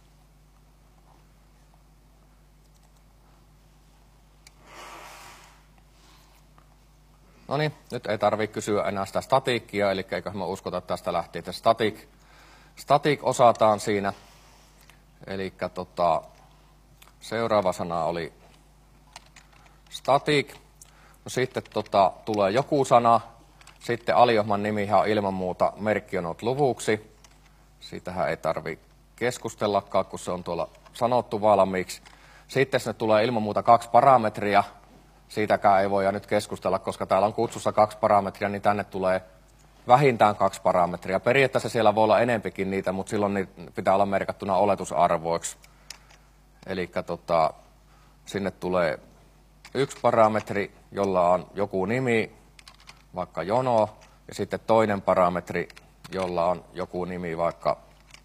No niin, nyt ei tarvitse kysyä enää sitä statiikkia, eli eiköhän me uskota tästä lähtien, että static osataan siinä. Eli seuraava sana oli static. No sitten tulee joku sana. Sitten aliohman nimihän on ilman muuta merkkionot luvuksi. Siitähän ei tarvitse keskustellakaan, kun se on tuolla sanottu valmiiksi. Sitten sinne tulee ilman muuta 2 parametria. Siitäkään ei voida nyt keskustella, koska täällä on kutsussa 2 parametria, niin tänne tulee vähintään 2 parametria. Periaatteessa siellä voi olla enempikin niitä, mutta silloin niitä pitää olla merkattuna oletusarvoiksi. Eli sinne tulee 1 parametri, jolla on joku nimi, vaikka jono, ja sitten toinen parametri, jolla on joku nimi, vaikka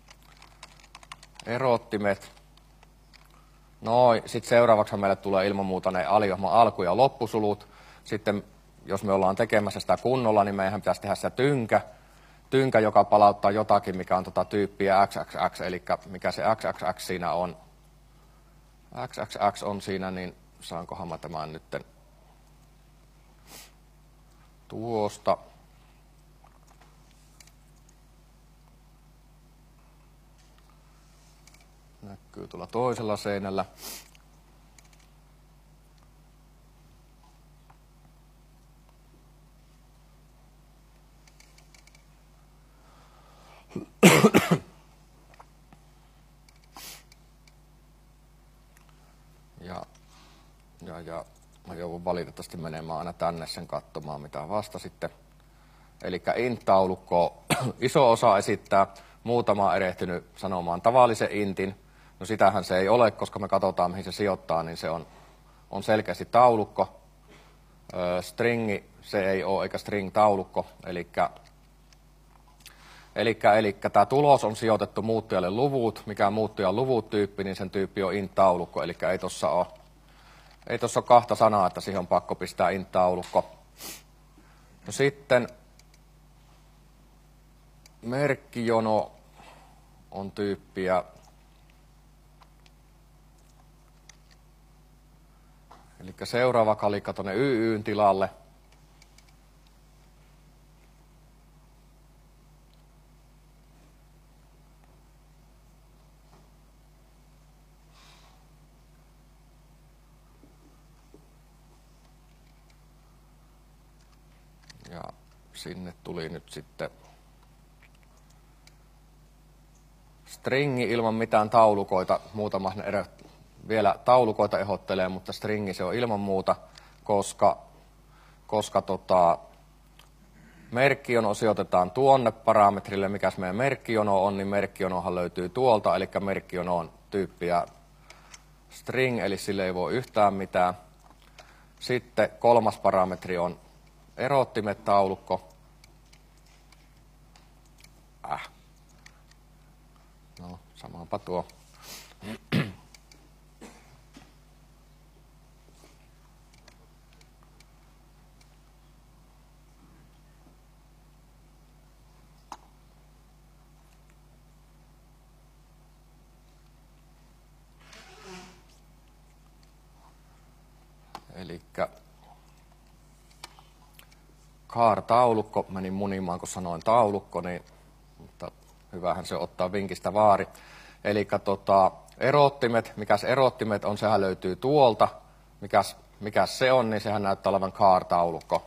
erottimet. Sitten seuraavaksi meille tulee ilman muuta ne aliohman alku- ja loppusulut. Sitten jos me ollaan tekemässä sitä kunnolla, niin meidän pitäisi tehdä se tynkä, joka palauttaa jotakin, mikä on tyyppiä XXX, eli mikä se XXX siinä on. XXX on siinä, niin saankohan mä tämän nytten tuosta. Näkyy tuolla toisella seinällä. Ja mä joudun valitettavasti menemään aina tänne sen katsomaan, mitä vasta sitten. Eli int-taulukko iso osa esittää, muutama on erehtynyt sanomaan tavallisen intin. No sitähän se ei ole, koska me katsotaan mihin se sijoittaa, niin se on selkeästi taulukko. Stringi se ei ole, eikä string-taulukko. Eli tämä tulos on sijoitettu muuttujalle luvut. Mikä muuttujan luvut-tyyppi, niin sen tyyppi on int-taulukko. Eli ei tuossa ole 2 sanaa, että siihen on pakko pistää int-taulukko. No sitten merkkijono on tyyppiä. Eli seuraava kalikka tuonne YY:n tilalle. Ja sinne tuli nyt sitten stringi ilman mitään taulukoita. Muutama vielä taulukoita ehdottelee, mutta stringi se on ilman muuta, koska merkkijono sijoitetaan tuonne parametrille. Mikäs meidän merkkijono on, niin merkkijonohan löytyy tuolta, eli merkkijono on tyyppiä string, eli sille ei voi yhtään mitään. Sitten 3. parametri on erottimet-taulukko. No, samaanpa tuo. Elikkä char-taulukko, menin munimaan, kun sanoin taulukko, niin, mutta hyvähän se ottaa vinkistä vaari. Elikkä erottimet, mikäs erottimet on, sehän löytyy tuolta. Mikäs se on, niin sehän näyttää olevan char-taulukko.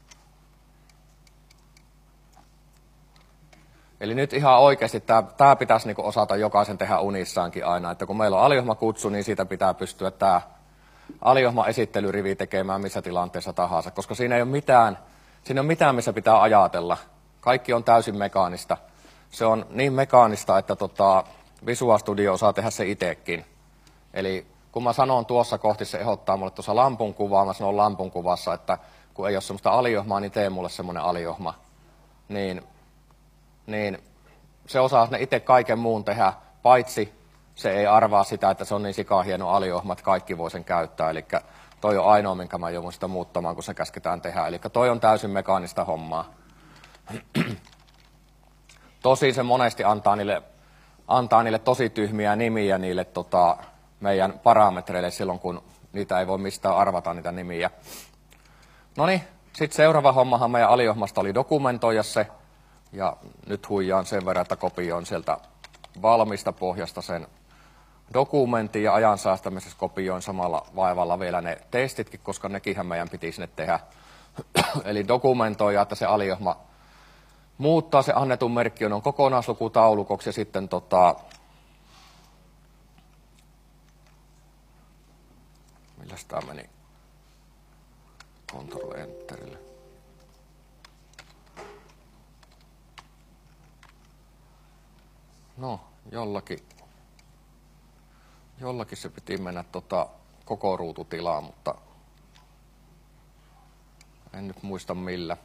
Eli nyt ihan oikeasti tämä pitäisi niinku osata jokaisen tehdä unissaankin aina, että kun meillä on aliohmakutsu, niin siitä pitää pystyä tämä aliohman esittelyrivi tekemään missä tilanteessa tahansa, koska siinä ei ole mitään, missä pitää ajatella. Kaikki on täysin mekaanista. Se on niin mekaanista, että Visual Studio osaa tehdä se itsekin. Eli kun mä sanon tuossa kohti, se ehdottaa mulle tuossa lampun kuvaa, mä sanon lampun kuvassa, että kun ei ole semmoista aliohmaa, niin tee mulle semmoinen aliohma. Niin se osaa ne itse kaiken muun tehdä, paitsi se ei arvaa sitä, että se on niin sikahieno aliohma, että kaikki voi sen käyttää. Eli toi on ainoa, minkä mä joudun sitä muuttamaan, kun se käsketään tehdä. Eli toi on täysin mekaanista hommaa. Tosin se monesti antaa niille antaa niille tosi tyhmiä nimiä niille meidän parametreille silloin, kun niitä ei voi mistään arvata niitä nimiä. No niin, sitten seuraava hommahan meidän aliohmasta oli dokumentoida se. Ja nyt huijaan sen verran, että kopioin sieltä valmista pohjasta sen dokumentin ja ajan säästämisessä kopioin samalla vaivalla vielä ne testitkin, koska nekinhän meidän piti sinne tehdä. Eli dokumentoida, että se aliohma muuttaa se annetun merkkijonon kokonaislukutaulukoksi ja sitten milläs tää meni? Ctrl Enterille. No, jollakin se piti mennä koko ruututilaan, mutta en nyt muista millä.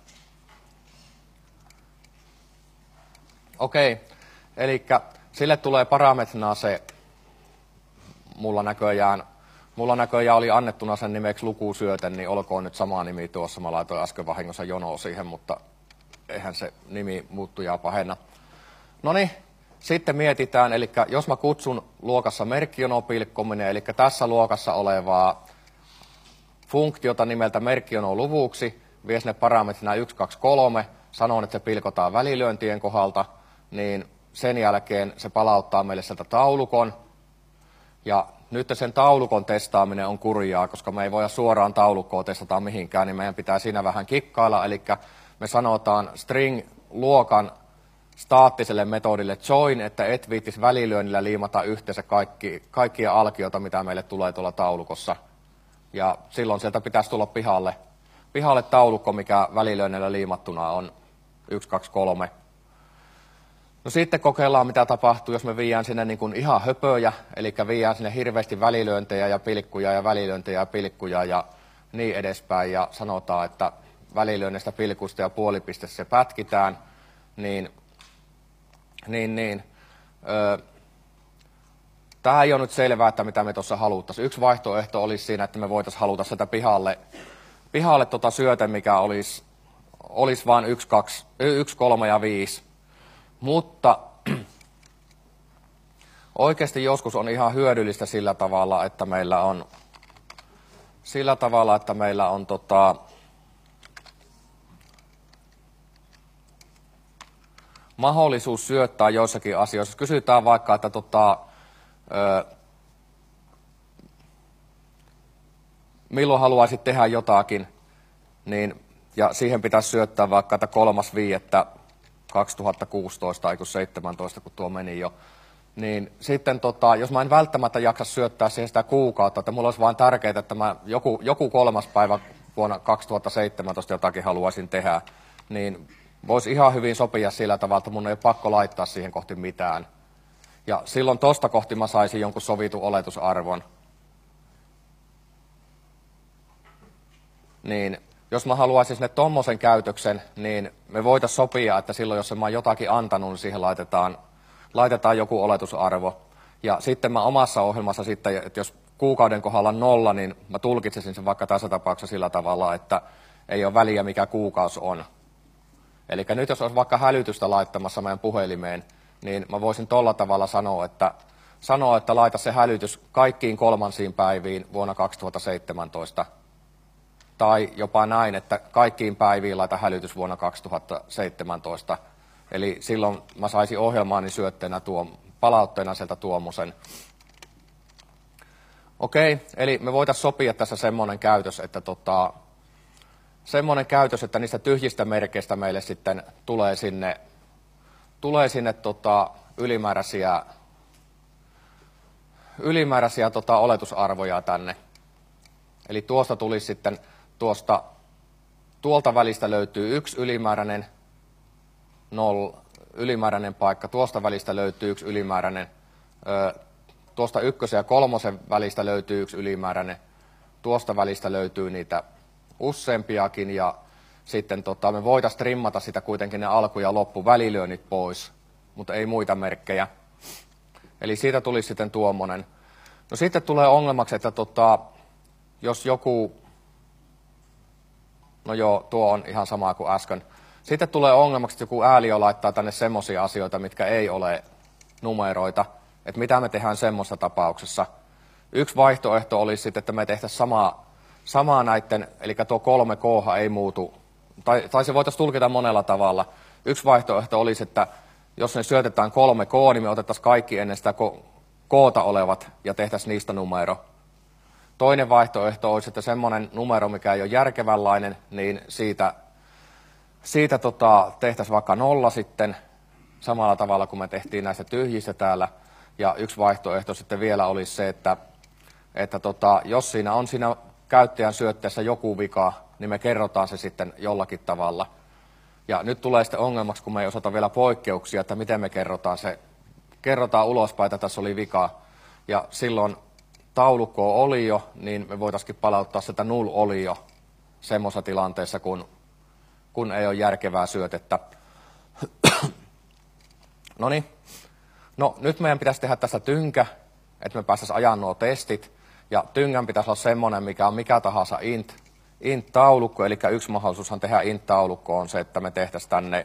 Okei, eli sille tulee parametrina se, mulla näköjään oli annettuna sen nimeksi lukusyöte, niin olkoon nyt sama nimi tuossa. Mä laitoin äsken vahingossa jonoa siihen, mutta eihän se nimi muuttujaa pahenna. Noniin, sitten mietitään, eli jos mä kutsun luokassa merkkijonopilkkominen, eli tässä luokassa olevaa funktiota nimeltä merkkijonoluvuksi, vie sinne parametrina 1, 2, 3, sanon, että se pilkotaan välilyöntien kohdalta, niin sen jälkeen se palauttaa meille sieltä taulukon. Ja nyt sen taulukon testaaminen on kurjaa, koska me ei voida suoraan taulukkoa testata mihinkään, niin meidän pitää siinä vähän kikkailla. Eli me sanotaan string-luokan staattiselle metodille join, että et viittis välilyönnillä liimata yhteensä kaikkia alkioita, mitä meille tulee tuolla taulukossa. Ja silloin sieltä pitäisi tulla pihalle taulukko, mikä välilyönnillä liimattuna on 1, 2, 3. No sitten kokeillaan, mitä tapahtuu, jos me viedään sinne niin kuin ihan höpöjä, eli viedään sinne hirveästi välilyöntejä ja pilkkuja ja välilyöntejä ja pilkkuja ja niin edespäin. Ja sanotaan, että välilyönneistä, pilkuista ja puolipisteessä se pätkitään, tämä ei ole nyt selvää, että mitä me tuossa haluttaisiin. Yksi vaihtoehto olisi siinä, että me voitaisiin haluta sitä pihalle syöte, mikä olisi vain 1, 3 ja 5. Mutta oikeasti joskus on ihan hyödyllistä sillä tavalla, että meillä on mahdollisuus syöttää joissakin asioissa. Jos kysytään vaikka, että milloin haluaisit tehdä jotakin, niin, ja siihen pitäisi syöttää vaikka, että 3.5.2016 tai 17, kun tuo meni jo. Niin sitten jos mä en välttämättä jaksa syöttää siihen sitä kuukautta, että mulla olisi vain tärkeää, että mä joku 3. päivä vuonna 2017 jotakin haluaisin tehdä, niin voisi ihan hyvin sopia sillä tavalla, että mun ei ole pakko laittaa siihen kohti mitään. Ja silloin tosta kohti mä saisin jonkun sovitun oletusarvon. Niin jos mä haluaisin sinne tommosen käytöksen, niin me voitaisiin sopia, että silloin jos mä oon jotakin antanut, niin siihen laitetaan joku oletusarvo. Ja sitten mä omassa ohjelmassa sitten, että jos kuukauden kohdalla 0, niin mä tulkitsisin sen vaikka tässä tapauksessa sillä tavalla, että ei ole väliä mikä kuukausi on. Eli nyt jos olisi vaikka hälytystä laittamassa meidän puhelimeen, niin mä voisin tolla tavalla sanoa, että laita se hälytys kaikkiin 3 päiviin vuonna 2017. Tai jopa näin, että kaikkiin päiviin laita hälytys vuonna 2017. Eli silloin mä saisin ohjelmaani syötteenä palautteena sieltä tuommoisen. Okei, eli me voitaisiin sopia tässä semmoinen käytös, että niistä tyhjistä merkeistä meille sitten tulee sinne ylimääräisiä oletusarvoja tänne. Eli tuosta tulisi sitten, tuolta välistä löytyy 1 ylimääräinen paikka, tuosta välistä löytyy 1 ylimääräinen, tuosta 1 ja 3 välistä löytyy 1 ylimääräinen, tuosta välistä löytyy niitä useampiakin ja sitten me voitaisiin trimmata sitä kuitenkin ne alku- ja loppuvälilyönnit pois, mutta ei muita merkkejä. Eli siitä tulisi sitten tuommoinen. No sitten tulee ongelmaksi, että jos joku, no joo, tuo on ihan sama kuin äsken. Sitten tulee ongelmaksi, että joku ääliö laittaa tänne semmoisia asioita, mitkä ei ole numeroita, että mitä me tehdään semmoisessa tapauksessa. Yksi vaihtoehto olisi sitten, että me tehtäisiin samaa näiden, eli tuo 3K ei muutu, tai se voitaisiin tulkita monella tavalla. Yksi vaihtoehto olisi, että jos ne syötetään 3K, niin me otettaisiin kaikki ennen sitä koota olevat ja tehtäisiin niistä numero. Toinen vaihtoehto olisi, että semmoinen numero, mikä ei ole järkevänlainen, niin siitä tehtäisiin vaikka 0 sitten, samalla tavalla kuin me tehtiin näistä tyhjistä täällä. Ja yksi vaihtoehto sitten vielä olisi se, että jos siinä on siinä käyttäjän syötteessä joku vika, niin me kerrotaan se sitten jollakin tavalla. Ja nyt tulee sitten ongelmaksi, kun me ei osata vielä poikkeuksia, että miten me kerrotaan ulospäin, että tässä oli vika. Ja silloin taulukko oli jo, niin me voitaisiin palauttaa sitä null oli jo semmoisessa tilanteessa, kun ei ole järkevää syötettä. Noniin. No nyt meidän pitäisi tehdä tästä tynkä, että me päästäisiin ajamaan nuo testit. Ja tyngän pitäisi olla semmoinen, mikä on mikä tahansa int-taulukko. Eli yksi mahdollisuushan tehdä int-taulukko on se, että me tehtäisiin tänne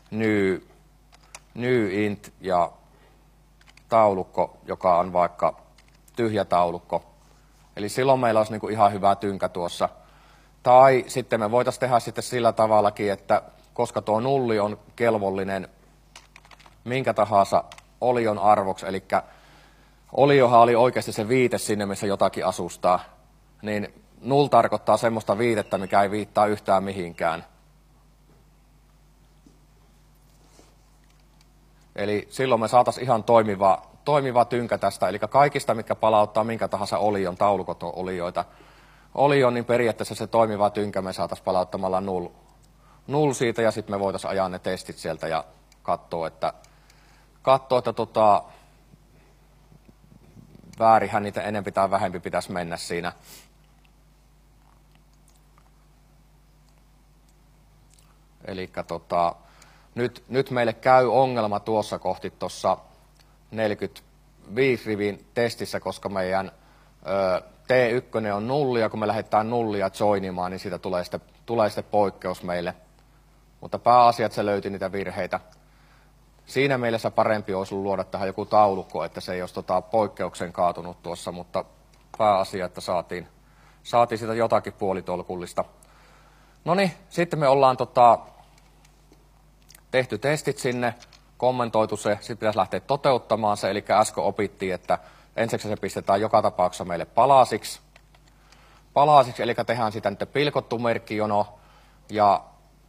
new int ja taulukko, joka on vaikka tyhjä taulukko. Eli silloin meillä olisi niinku ihan hyvä tynkä tuossa. Tai sitten me voitaisiin tehdä sitten sillä tavallakin, että koska tuo nulli on kelvollinen minkä tahansa olion arvoksi, eli oliohan oli oikeasti se viite sinne, missä jotakin asustaa, niin null tarkoittaa semmoista viitettä, mikä ei viittaa yhtään mihinkään. Eli silloin me saataisiin ihan toimiva tynkä tästä, eli kaikista, mitkä palauttaa minkä tahansa olion, taulukot on olioita. Olion, niin periaatteessa se toimiva tynkä me saataisiin palauttamalla null siitä, ja sitten me voitaisiin ajaa ne testit sieltä ja katsoa, että väärihän niitä enempi tai vähempi pitäisi mennä siinä. Eli nyt meille käy ongelma tuossa kohti tuossa 45 rivin testissä, koska meidän T1 on nulli, ja kun me lähdetään nullia joinimaan, niin siitä tulee sitten poikkeus meille. Mutta pääasia, että se löyti niitä virheitä. Siinä mielessä parempi olisi ollut luoda tähän joku taulukko, että se ei olisi poikkeuksen kaatunut tuossa, mutta pääasia, että saatiin siitä jotakin puolitolkullista. No niin, sitten me ollaan tehty testit sinne, kommentoitu se, sitten pitäisi lähteä toteuttamaan se, eli äsken opittiin, että ensiksi se pistetään joka tapauksessa meille palasiksi, eli tehdään sitä nyt pilkottu merkkijono, ja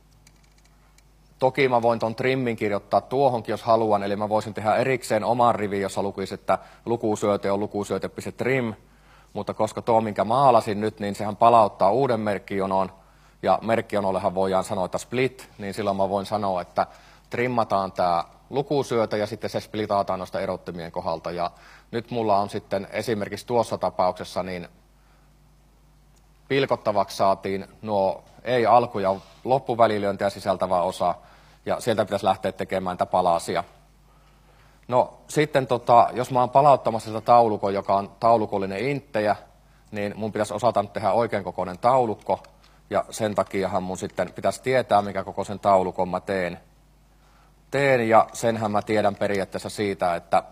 toki mä voin ton trimmin kirjoittaa tuohonkin, jos haluan, eli mä voisin tehdä erikseen oman rivin, jossa lukisi, että lukusyöte on lukusyöte.trim, mutta koska tuo, minkä maalasin nyt, niin sehän palauttaa uuden merkkijonon, ja merkkijonollehan voidaan sanoa, että split, niin silloin mä voin sanoa, että trimmataan tämä lukusyöte, ja sitten se splitataan noista erottimien kohdalta, ja nyt mulla on sitten esimerkiksi tuossa tapauksessa, niin pilkottavaksi saatiin nuo ei-alku- ja loppuvälilyöntiä sisältävä osa, ja sieltä pitäisi lähteä tekemään tätä palasia. No sitten jos mä oon palauttamassa sitä taulukon, joka on taulukollinen inttejä, niin mun pitäisi osata nyt tehdä oikein kokoinen taulukko, ja sen takiahan mun sitten pitäisi tietää, mikä kokoisen taulukon mä teen, ja senhän mä tiedän periaatteessa siitä, että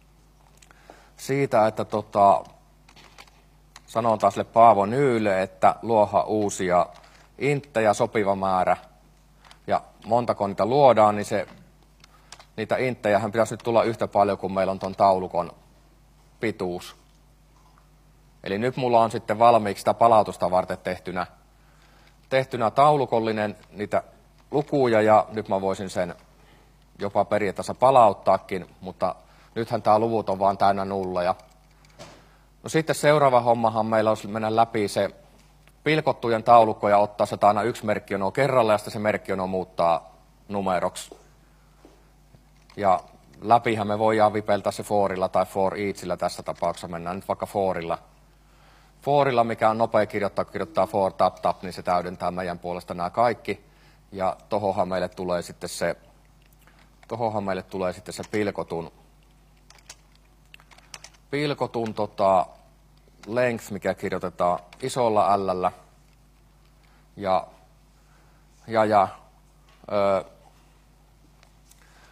sanotaan sille Paavo Nyylle, että luoha uusia inttejä sopiva määrä, ja montako niitä luodaan, niin niitä inttejähän pitäisi nyt tulla yhtä paljon kuin meillä on tuon taulukon pituus. Eli nyt mulla on sitten valmiiksi sitä palautusta varten tehtynä taulukollinen niitä lukuja, ja nyt mä voisin sen jopa periaatteessa palauttaakin, mutta nythän tämä luvut on vaan täynnä nulleja. No sitten seuraava hommahan meillä olisi mennä läpi se pilkottujen taulukko ja ottaa se aina yksi merkkijono kerralla, ja sitten se merkkijono muuttaa numeroksi. Ja läpihän me voidaan vipeltää se forilla tai for eachillä, tässä tapauksessa mennään nyt vaikka forilla. Forilla, mikä on nopea kirjoittaa for tap, niin se täydentää meidän puolesta nämä kaikki. Ja tohonhan meille tulee sitten se pilkotun length, mikä kirjoitetaan isolla L:llä.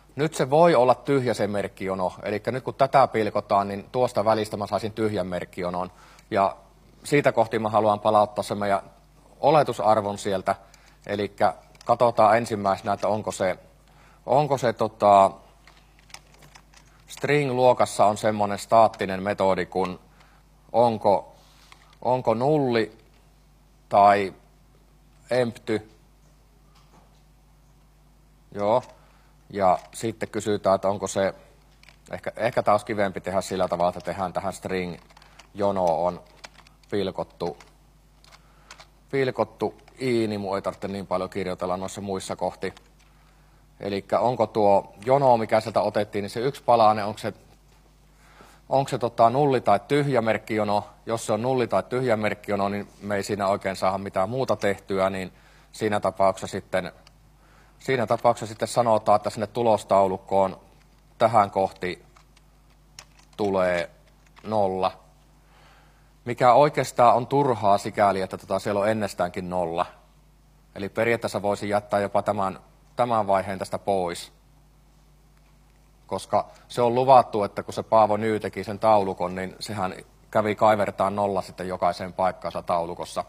Nyt se voi olla tyhjä se merkkijono, eli nyt kun tätä pilkotaan, niin tuosta välistä mä saisin tyhjän merkkijonon. Ja siitä kohti mä haluan palauttaa se meidän oletusarvon sieltä, eli katsotaan ensimmäisenä, että onko se string-luokassa on semmoinen staattinen metodi kuin onko nulli tai empty. Joo. Ja sitten kysytään, että onko se, ehkä taas kivempi tehdä sillä tavalla, että tehdään tähän string-jonoon pilkottu i, niin mun ei tarvitse niin paljon kirjoitella noissa muissa kohti. Eli onko tuo jono, mikä sieltä otettiin, niin se yksi palanen, onko se nulli tai tyhjä merkkijono. Jos se on nulli tai tyhjä merkkijono, niin me ei siinä oikein saada mitään muuta tehtyä, niin siinä tapauksessa sitten sanotaan, että sinne tulostaulukkoon tähän kohti tulee 0. Mikä oikeastaan on turhaa sikäli, että siellä on ennestäänkin 0. Eli periaatteessa voisi jättää jopa tämän vaiheen tästä pois. Koska se on luvattu, että kun se Paavo Nyy teki sen taulukon, niin sehän kävi kaivertaan 0 sitten jokaiseen paikkaansa taulukossa.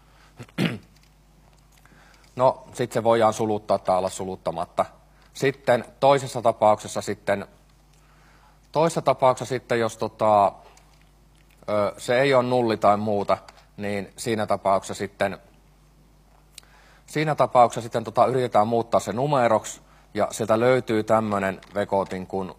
No, sitten se voidaan suluttaa tai olla suluttamatta. Sitten toisessa tapauksessa jos se ei ole nulli tai muuta, niin siinä tapauksessa sitten yritetään muuttaa se numeroksi, ja sieltä löytyy tämmöinen vekotin kuin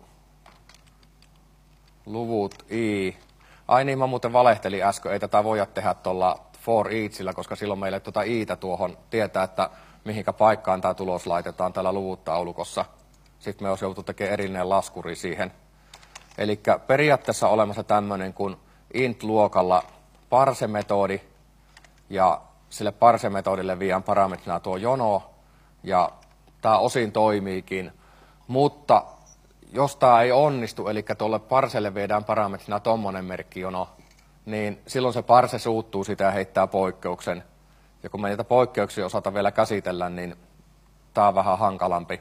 luvut i. Ai niin, mä muuten valehtelin äsken, ei tätä voida tehdä tuolla for eachillä, koska silloin meille i'tä tuohon tietää, että mihinkä paikkaan tämä tulos laitetaan täällä luvut-taulukossa. Sitten me olisi joutu tekemään erillinen laskuri siihen. Eli periaatteessa olemassa tämmöinen kuin int-luokalla parse-metodi, ja sille parse-metodille viedään parametrina tuo jono, ja tämä osin toimiikin, mutta jos tämä ei onnistu, eli tuolle parselle viedään parametrina tommonen merkkijono, niin silloin se parse suuttuu sitä ja heittää poikkeuksen. Ja kun me niitä poikkeuksia osata vielä käsitellä, niin tämä on vähän hankalampi.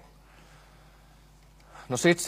No sitten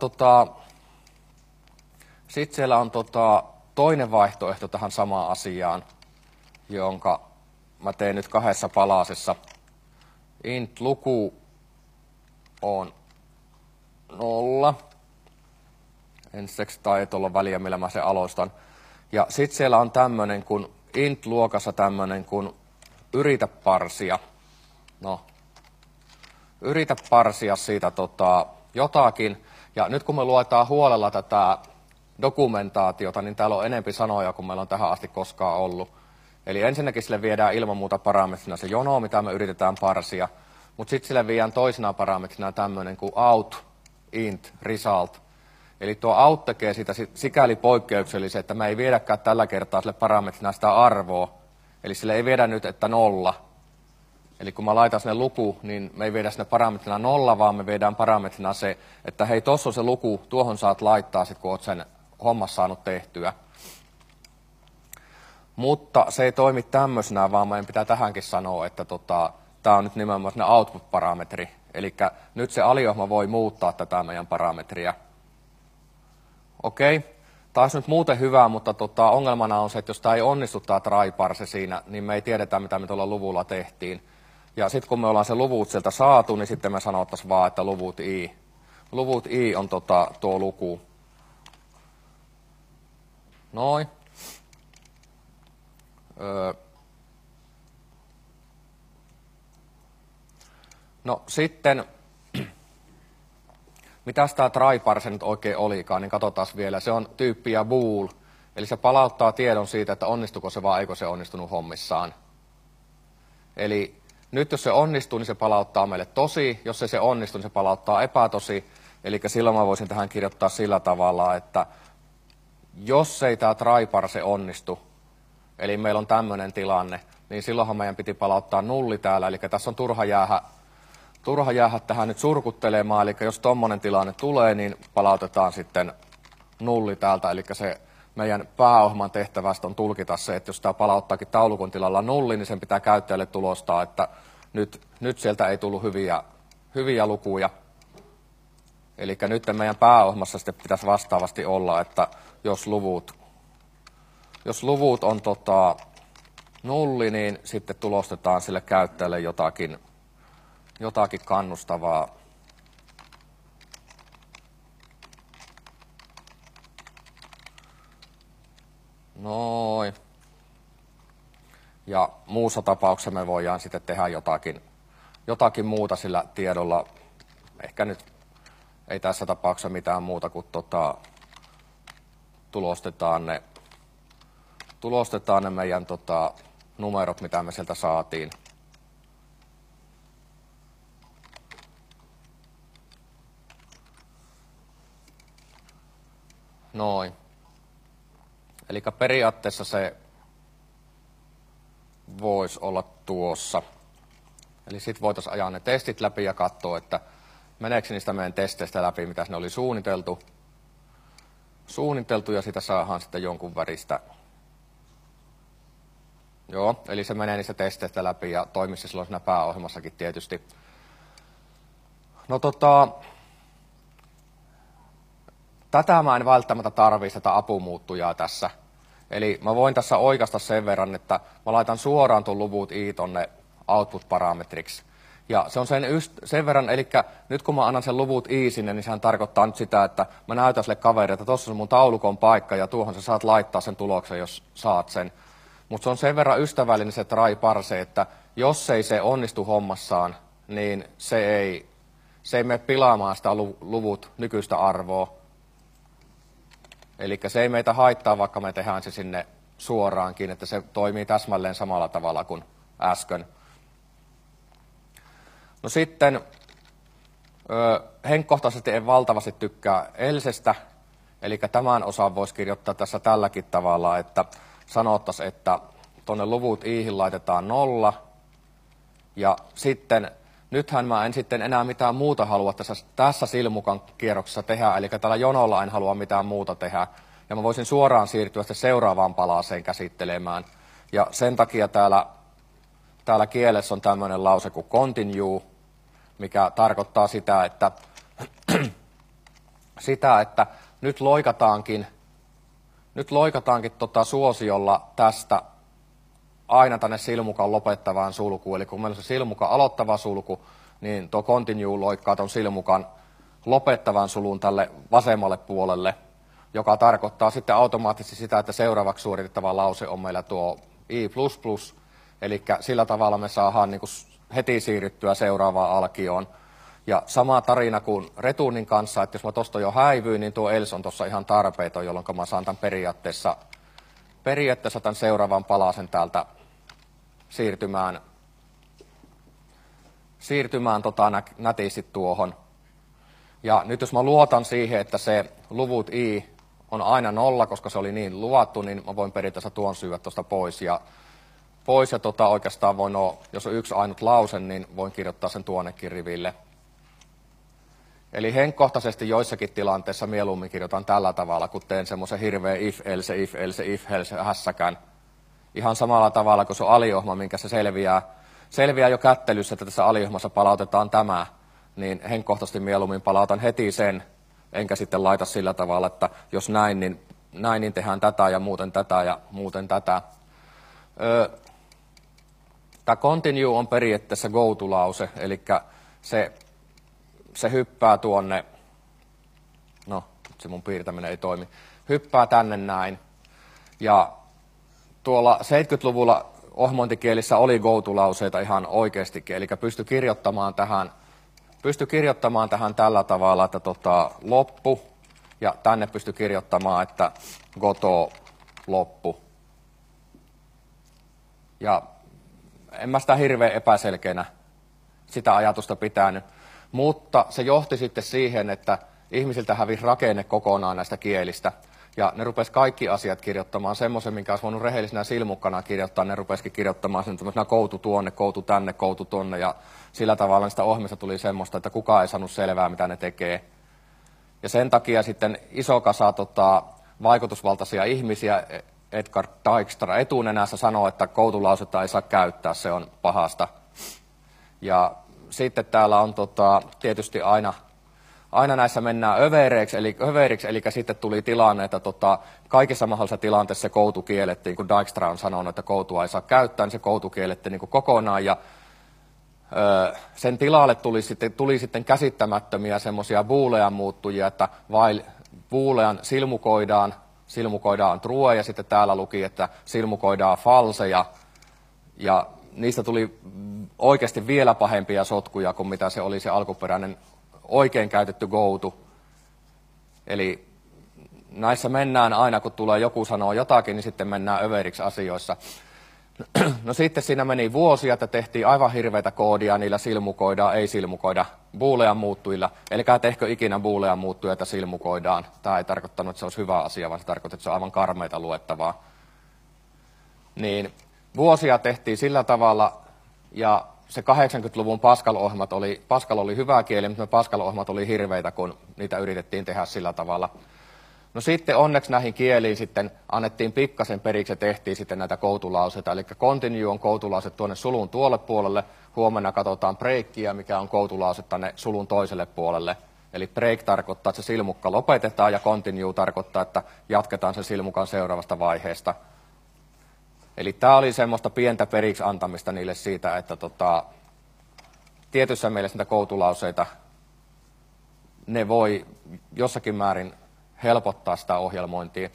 siellä on toinen vaihtoehto tähän samaan asiaan, jonka mä teen nyt 2 palasessa. Int-luku on 0. Ensiksi tai tuolla väliä, millä mä sen aloistan. Ja sitten siellä on tämmöinen kuin int-luokassa tämmöinen kuin yritä parsia. No, yritä parsia siitä jotakin. Ja nyt kun me luetaan huolella tätä dokumentaatiota, niin täällä on enempi sanoja kuin meillä on tähän asti koskaan ollut. Eli ensinnäkin sille viedään ilman muuta parametrina se jono, mitä me yritetään parsia. Mutta sitten sille viedään toisena parametrina tämmöinen kuin out, int, result. Eli tuo out tekee sitä sikäli poikkeuksellisen, että me ei viedäkään tällä kertaa sille parametrina sitä arvoa. Eli sille ei viedä nyt, että 0. Eli kun mä laitan sinne luku, niin me ei viedä sinne parametrina 0, vaan me viedään parametrina se, että hei, tossa on se luku, tuohon saat laittaa sit, kun oot sen hommas saanut tehtyä. Mutta se ei toimi tämmöisenä, vaan meidän pitää tähänkin sanoa, että tämä on nyt nimenomaan output-parametri. Eli nyt se aliohma voi muuttaa tätä meidän parametria. Okei, taas nyt muuten hyvä, mutta ongelmana on se, että jos tämä ei onnistu tämä try-parse siinä, niin me ei tiedetä, mitä me tuolla luvulla tehtiin. Ja sitten kun me ollaan se luvut sieltä saatu, niin sitten me sanottaisiin vaan, että luvut i. Luvut i on tuo luku. Noin. No sitten, mitäs tämä try-parse nyt oikein olikaan, niin katsotaan vielä. Se on tyyppiä bool, eli se palauttaa tiedon siitä, että onnistuko se vai eikö se onnistunut hommissaan. Eli nyt jos se onnistuu, niin se palauttaa meille tosi. Jos ei se onnistu, niin se palauttaa epätosi. Eli silloin mä voisin tähän kirjoittaa sillä tavalla, että jos ei tämä try-parse onnistu, eli meillä on tämmöinen tilanne, niin silloinhan meidän piti palauttaa nulli täällä. Eli tässä on turha jäädä tähän nyt surkuttelemaan. Eli jos tommonen tilanne tulee, niin palautetaan sitten nulli täältä. Eli se meidän pääohjelman tehtävästä on tulkita se, että jos tämä palauttaakin taulukon tilalla nulli, niin sen pitää käyttäjälle tulostaa, että nyt sieltä ei tullut hyviä lukuja. Eli nyt meidän pääohjelmassa sitten pitäisi vastaavasti olla, että jos luvut on nulli, niin sitten tulostetaan sille käyttäjälle jotakin kannustavaa. Noin. Ja muussa tapauksessa me voidaan sitten tehdä jotakin muuta sillä tiedolla. Ehkä nyt ei tässä tapauksessa mitään muuta kuin tulostetaan ne meidän numerot, mitä me sieltä saatiin. Noin. Eli periaatteessa se voisi olla tuossa. Eli sitten voitaisiin ajaa ne testit läpi ja katsoa, että meneekö niistä meidän testeistä läpi, mitä ne oli suunniteltu ja sitä saadaan sitten jonkun väristä. Joo, eli se menee niistä testeistä läpi ja toimii se silloin siinä pääohjelmassakin tietysti. No tätä mä en välttämättä tarvitse sitä apumuuttujaa tässä. Eli mä voin tässä oikaista sen verran, että mä laitan suoraan tuon luvut i tonne output-parametriksi. Ja se on sen verran, eli nyt kun mä annan sen luvut i sinne, niin sehän tarkoittaa nyt sitä, että mä näytän sille kaverille, että tuossa on mun taulukon paikka ja tuohon sä saat laittaa sen tuloksen, jos saat sen. Mutta se on sen verran ystävällinen se try parse, että jos ei se onnistu hommassaan, niin se ei mene pilaamaan sitä luvut nykyistä arvoa. Eli se ei meitä haittaa, vaikka me tehdään se sinne suoraankin, että se toimii täsmälleen samalla tavalla kuin äsken. No sitten henkkohtaisesti en valtavasti tykkää elsestä, eli tämän osan voisi kirjoittaa tässä tälläkin tavalla, että sanottaisiin, että tuonne luvut i'hin laitetaan 0, ja sitten nythän mä en sitten enää mitään muuta halua tässä silmukan kierroksessa tehdä, eli tällä jonolla en halua mitään muuta tehdä, ja mä voisin suoraan siirtyä sitten seuraavaan palaseen käsittelemään, ja sen takia täällä kielessä on tämmöinen lause kuin continue, mikä tarkoittaa sitä, että nyt loikataankin suosiolla tästä aina tänne silmukan lopettavaan sulkuun. Eli kun meillä on se silmukan aloittava sulku, niin tuo continue loikkaa tuon silmukan lopettavan sulun tälle vasemmalle puolelle, joka tarkoittaa sitten automaattisesti sitä, että seuraavaksi suoritettava lause on meillä tuo i++, eli sillä tavalla me saadaan niin kuin heti siirryttyä seuraavaan alkioon. Ja sama tarina kuin returnin kanssa, että jos mä tuosta jo häivyin, niin tuo else on tuossa ihan tarpeeton, jolloin mä saan tämän periaatteessa tämän seuraavan palasen täältä siirtymään nätisti tuohon. Ja nyt jos mä luotan siihen, että se luvut i on aina 0, koska se oli niin luvattu, niin mä voin periaatteessa tuon syödä tuosta pois. Ja oikeastaan voin jos on yksi ainut lause, niin voin kirjoittaa sen tuonnekin riville. Eli henkkohtaisesti joissakin tilanteissa mieluummin kirjoitan tällä tavalla, kun teen semmoisen hirveän if else hässäkän. Ihan samalla tavalla kuin se on aliohjelma, minkä se selviää jo kättelyssä, että tässä aliohjelmassa palautetaan tämä, niin henkkohtaisesti mieluummin palautan heti sen, enkä sitten laita sillä tavalla, että jos näin, niin tehdään tätä ja muuten tätä ja muuten tätä. Tämä continue on periaatteessa go-to-lause, eli se hyppää tuonne, no se mun piirtäminen ei toimi, hyppää tänne näin. Ja tuolla 70-luvulla ohjelmointikielissä oli go-to-lauseita ihan oikeastikin, eli pystyi kirjoittamaan tähän tällä tavalla, että loppu, ja tänne pystyi kirjoittamaan, että goto loppu. Ja en mä sitä hirveän epäselkeänä sitä ajatusta pitänyt, mutta se johti sitten siihen, että ihmisiltä hävisi rakenne kokonaan näistä kielistä. Ja ne rupesi kaikki asiat kirjoittamaan semmoisen, minkä olisi voinut rehellisenä silmukkana kirjoittaa. Ne rupesikin kirjoittamaan sen tämmöisenä koutu tuonne, koutu tänne, koutu tonne. Ja sillä tavalla sitä ohjelmista tuli semmoista, että kukaan ei saanut selvää, mitä ne tekee. Ja sen takia sitten iso kasa vaikutusvaltaisia ihmisiä, Edgar Dijkstra etunenässä sanoo, että koutulausetta ei saa käyttää, se on pahasta. Ja sitten täällä on tietysti aina näissä mennään överiksi, eli sitten tuli tilanne, että kaikissa mahdollisissa tilanteissa se koutu kiellettiin, kun Dijkstra on sanonut, että koutua ei saa käyttää, niin se koutu kiellettiin niin kuin kokonaan, ja sen tilalle tuli sitten käsittämättömiä semmoisia boolean muuttujia, että vain boolean silmukoidaan true, ja sitten täällä luki, että silmukoidaan false, ja niistä tuli oikeasti vielä pahempia sotkuja kuin mitä se oli se alkuperäinen oikein käytetty goto. Eli näissä mennään aina, kun tulee joku sanoo jotakin, niin sitten mennään överiksi asioissa. No sitten siinä meni vuosia, että tehtiin aivan hirveitä koodia, niillä silmukoidaan, ei silmukoida boolean muuttujilla. Elikää tehkö ikinä boolean muuttuja, että silmukoidaan. Tämä ei tarkoittanut, että se olisi hyvä asia, vaan se tarkoittaa, että se on aivan karmeita luettavaa. Niin vuosia tehtiin sillä tavalla, ja se 80-luvun Pascal oli hyvä kieli, mutta ne Pascal-ohjelmat oli hirveitä, kun niitä yritettiin tehdä sillä tavalla. No sitten onneksi näihin kieliin sitten annettiin pikkasen periksi ja tehtiin sitten näitä koutulauseita. Eli continue on koutulause tuonne sulun tuolle puolelle. Huomenna katsotaan breakkiä, mikä on koutulause tänne sulun toiselle puolelle. Eli break tarkoittaa, että se silmukka lopetetaan, ja continue tarkoittaa, että jatketaan sen silmukan seuraavasta vaiheesta. Eli tämä oli semmoista pientä periksi antamista niille siitä, että tietyssä mielessä niitä koutulauseita, ne voi jossakin määrin helpottaa sitä ohjelmointia.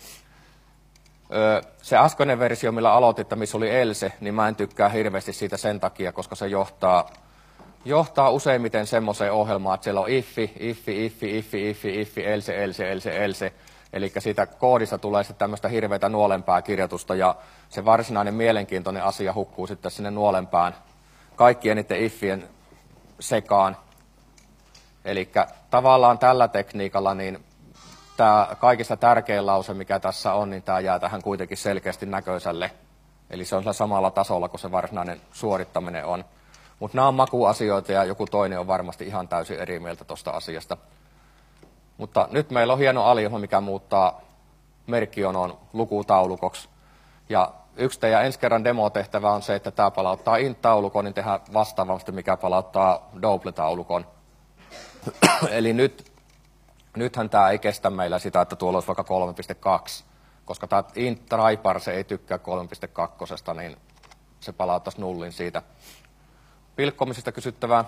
Se äskeinen versio, millä aloititte, missä oli else, niin mä en tykkää hirveästi siitä sen takia, koska se johtaa useimmiten semmoiseen ohjelmaan, että siellä on if, else. Eli siitä koodista tulee sitten tämmöistä hirveätä nuolenpää kirjoitusta, ja se varsinainen mielenkiintoinen asia hukkuu sitten sinne nuolenpään kaikkien niiden ifien sekaan. Eli tavallaan tällä tekniikalla niin tämä kaikista tärkein lause, mikä tässä on, niin tämä jää tähän kuitenkin selkeästi näköiselle. Eli se on sillä samalla tasolla kuin se varsinainen suorittaminen on. Mutta nämä on makuasioita, ja joku toinen on varmasti ihan täysin eri mieltä tuosta asiasta. Mutta nyt meillä on hieno aliohjelma, mikä muuttaa merkkionon lukutaulukoksi. Ja yksi teidän ensi kerran demotehtävä on se, että tämä palauttaa int-taulukon, niin tehdään vastaavasti, mikä palauttaa double-taulukon. Eli nythän tämä ei kestä meillä sitä, että tuolla olisi vaikka 3.2, koska tämä int tryparse ei tykkää 3.2, niin se palauttaisi nullin siitä. Pilkkomisesta kysyttävää.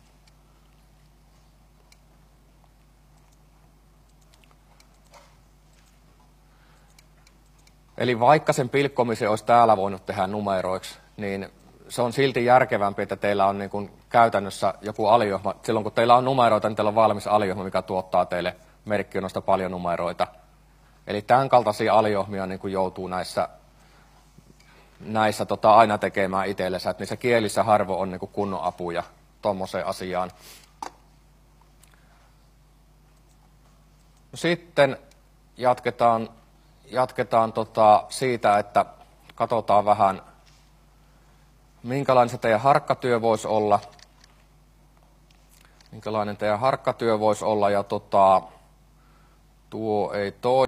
Eli vaikka sen pilkkomisen olisi täällä voinut tehdä numeroiksi, niin se on silti järkevämpi, että teillä on niin kuin käytännössä joku aliohjelma. Silloin kun teillä on numeroita, niin teillä on valmis aliohjelma, mikä tuottaa teille merkkionosta paljon numeroita. Eli tämän kaltaisia aliohjelmia niin kuin joutuu näissä aina tekemään itsellensä, että niissä kielissä harvoin on niin kuin kunnon apuja tuommoiseen asiaan. No sitten jatketaan siitä, että katsotaan vähän, minkälainen se teidän harkkatyö voisi olla. Minkälainen teidän harkkatyö voisi olla, ja tuo ei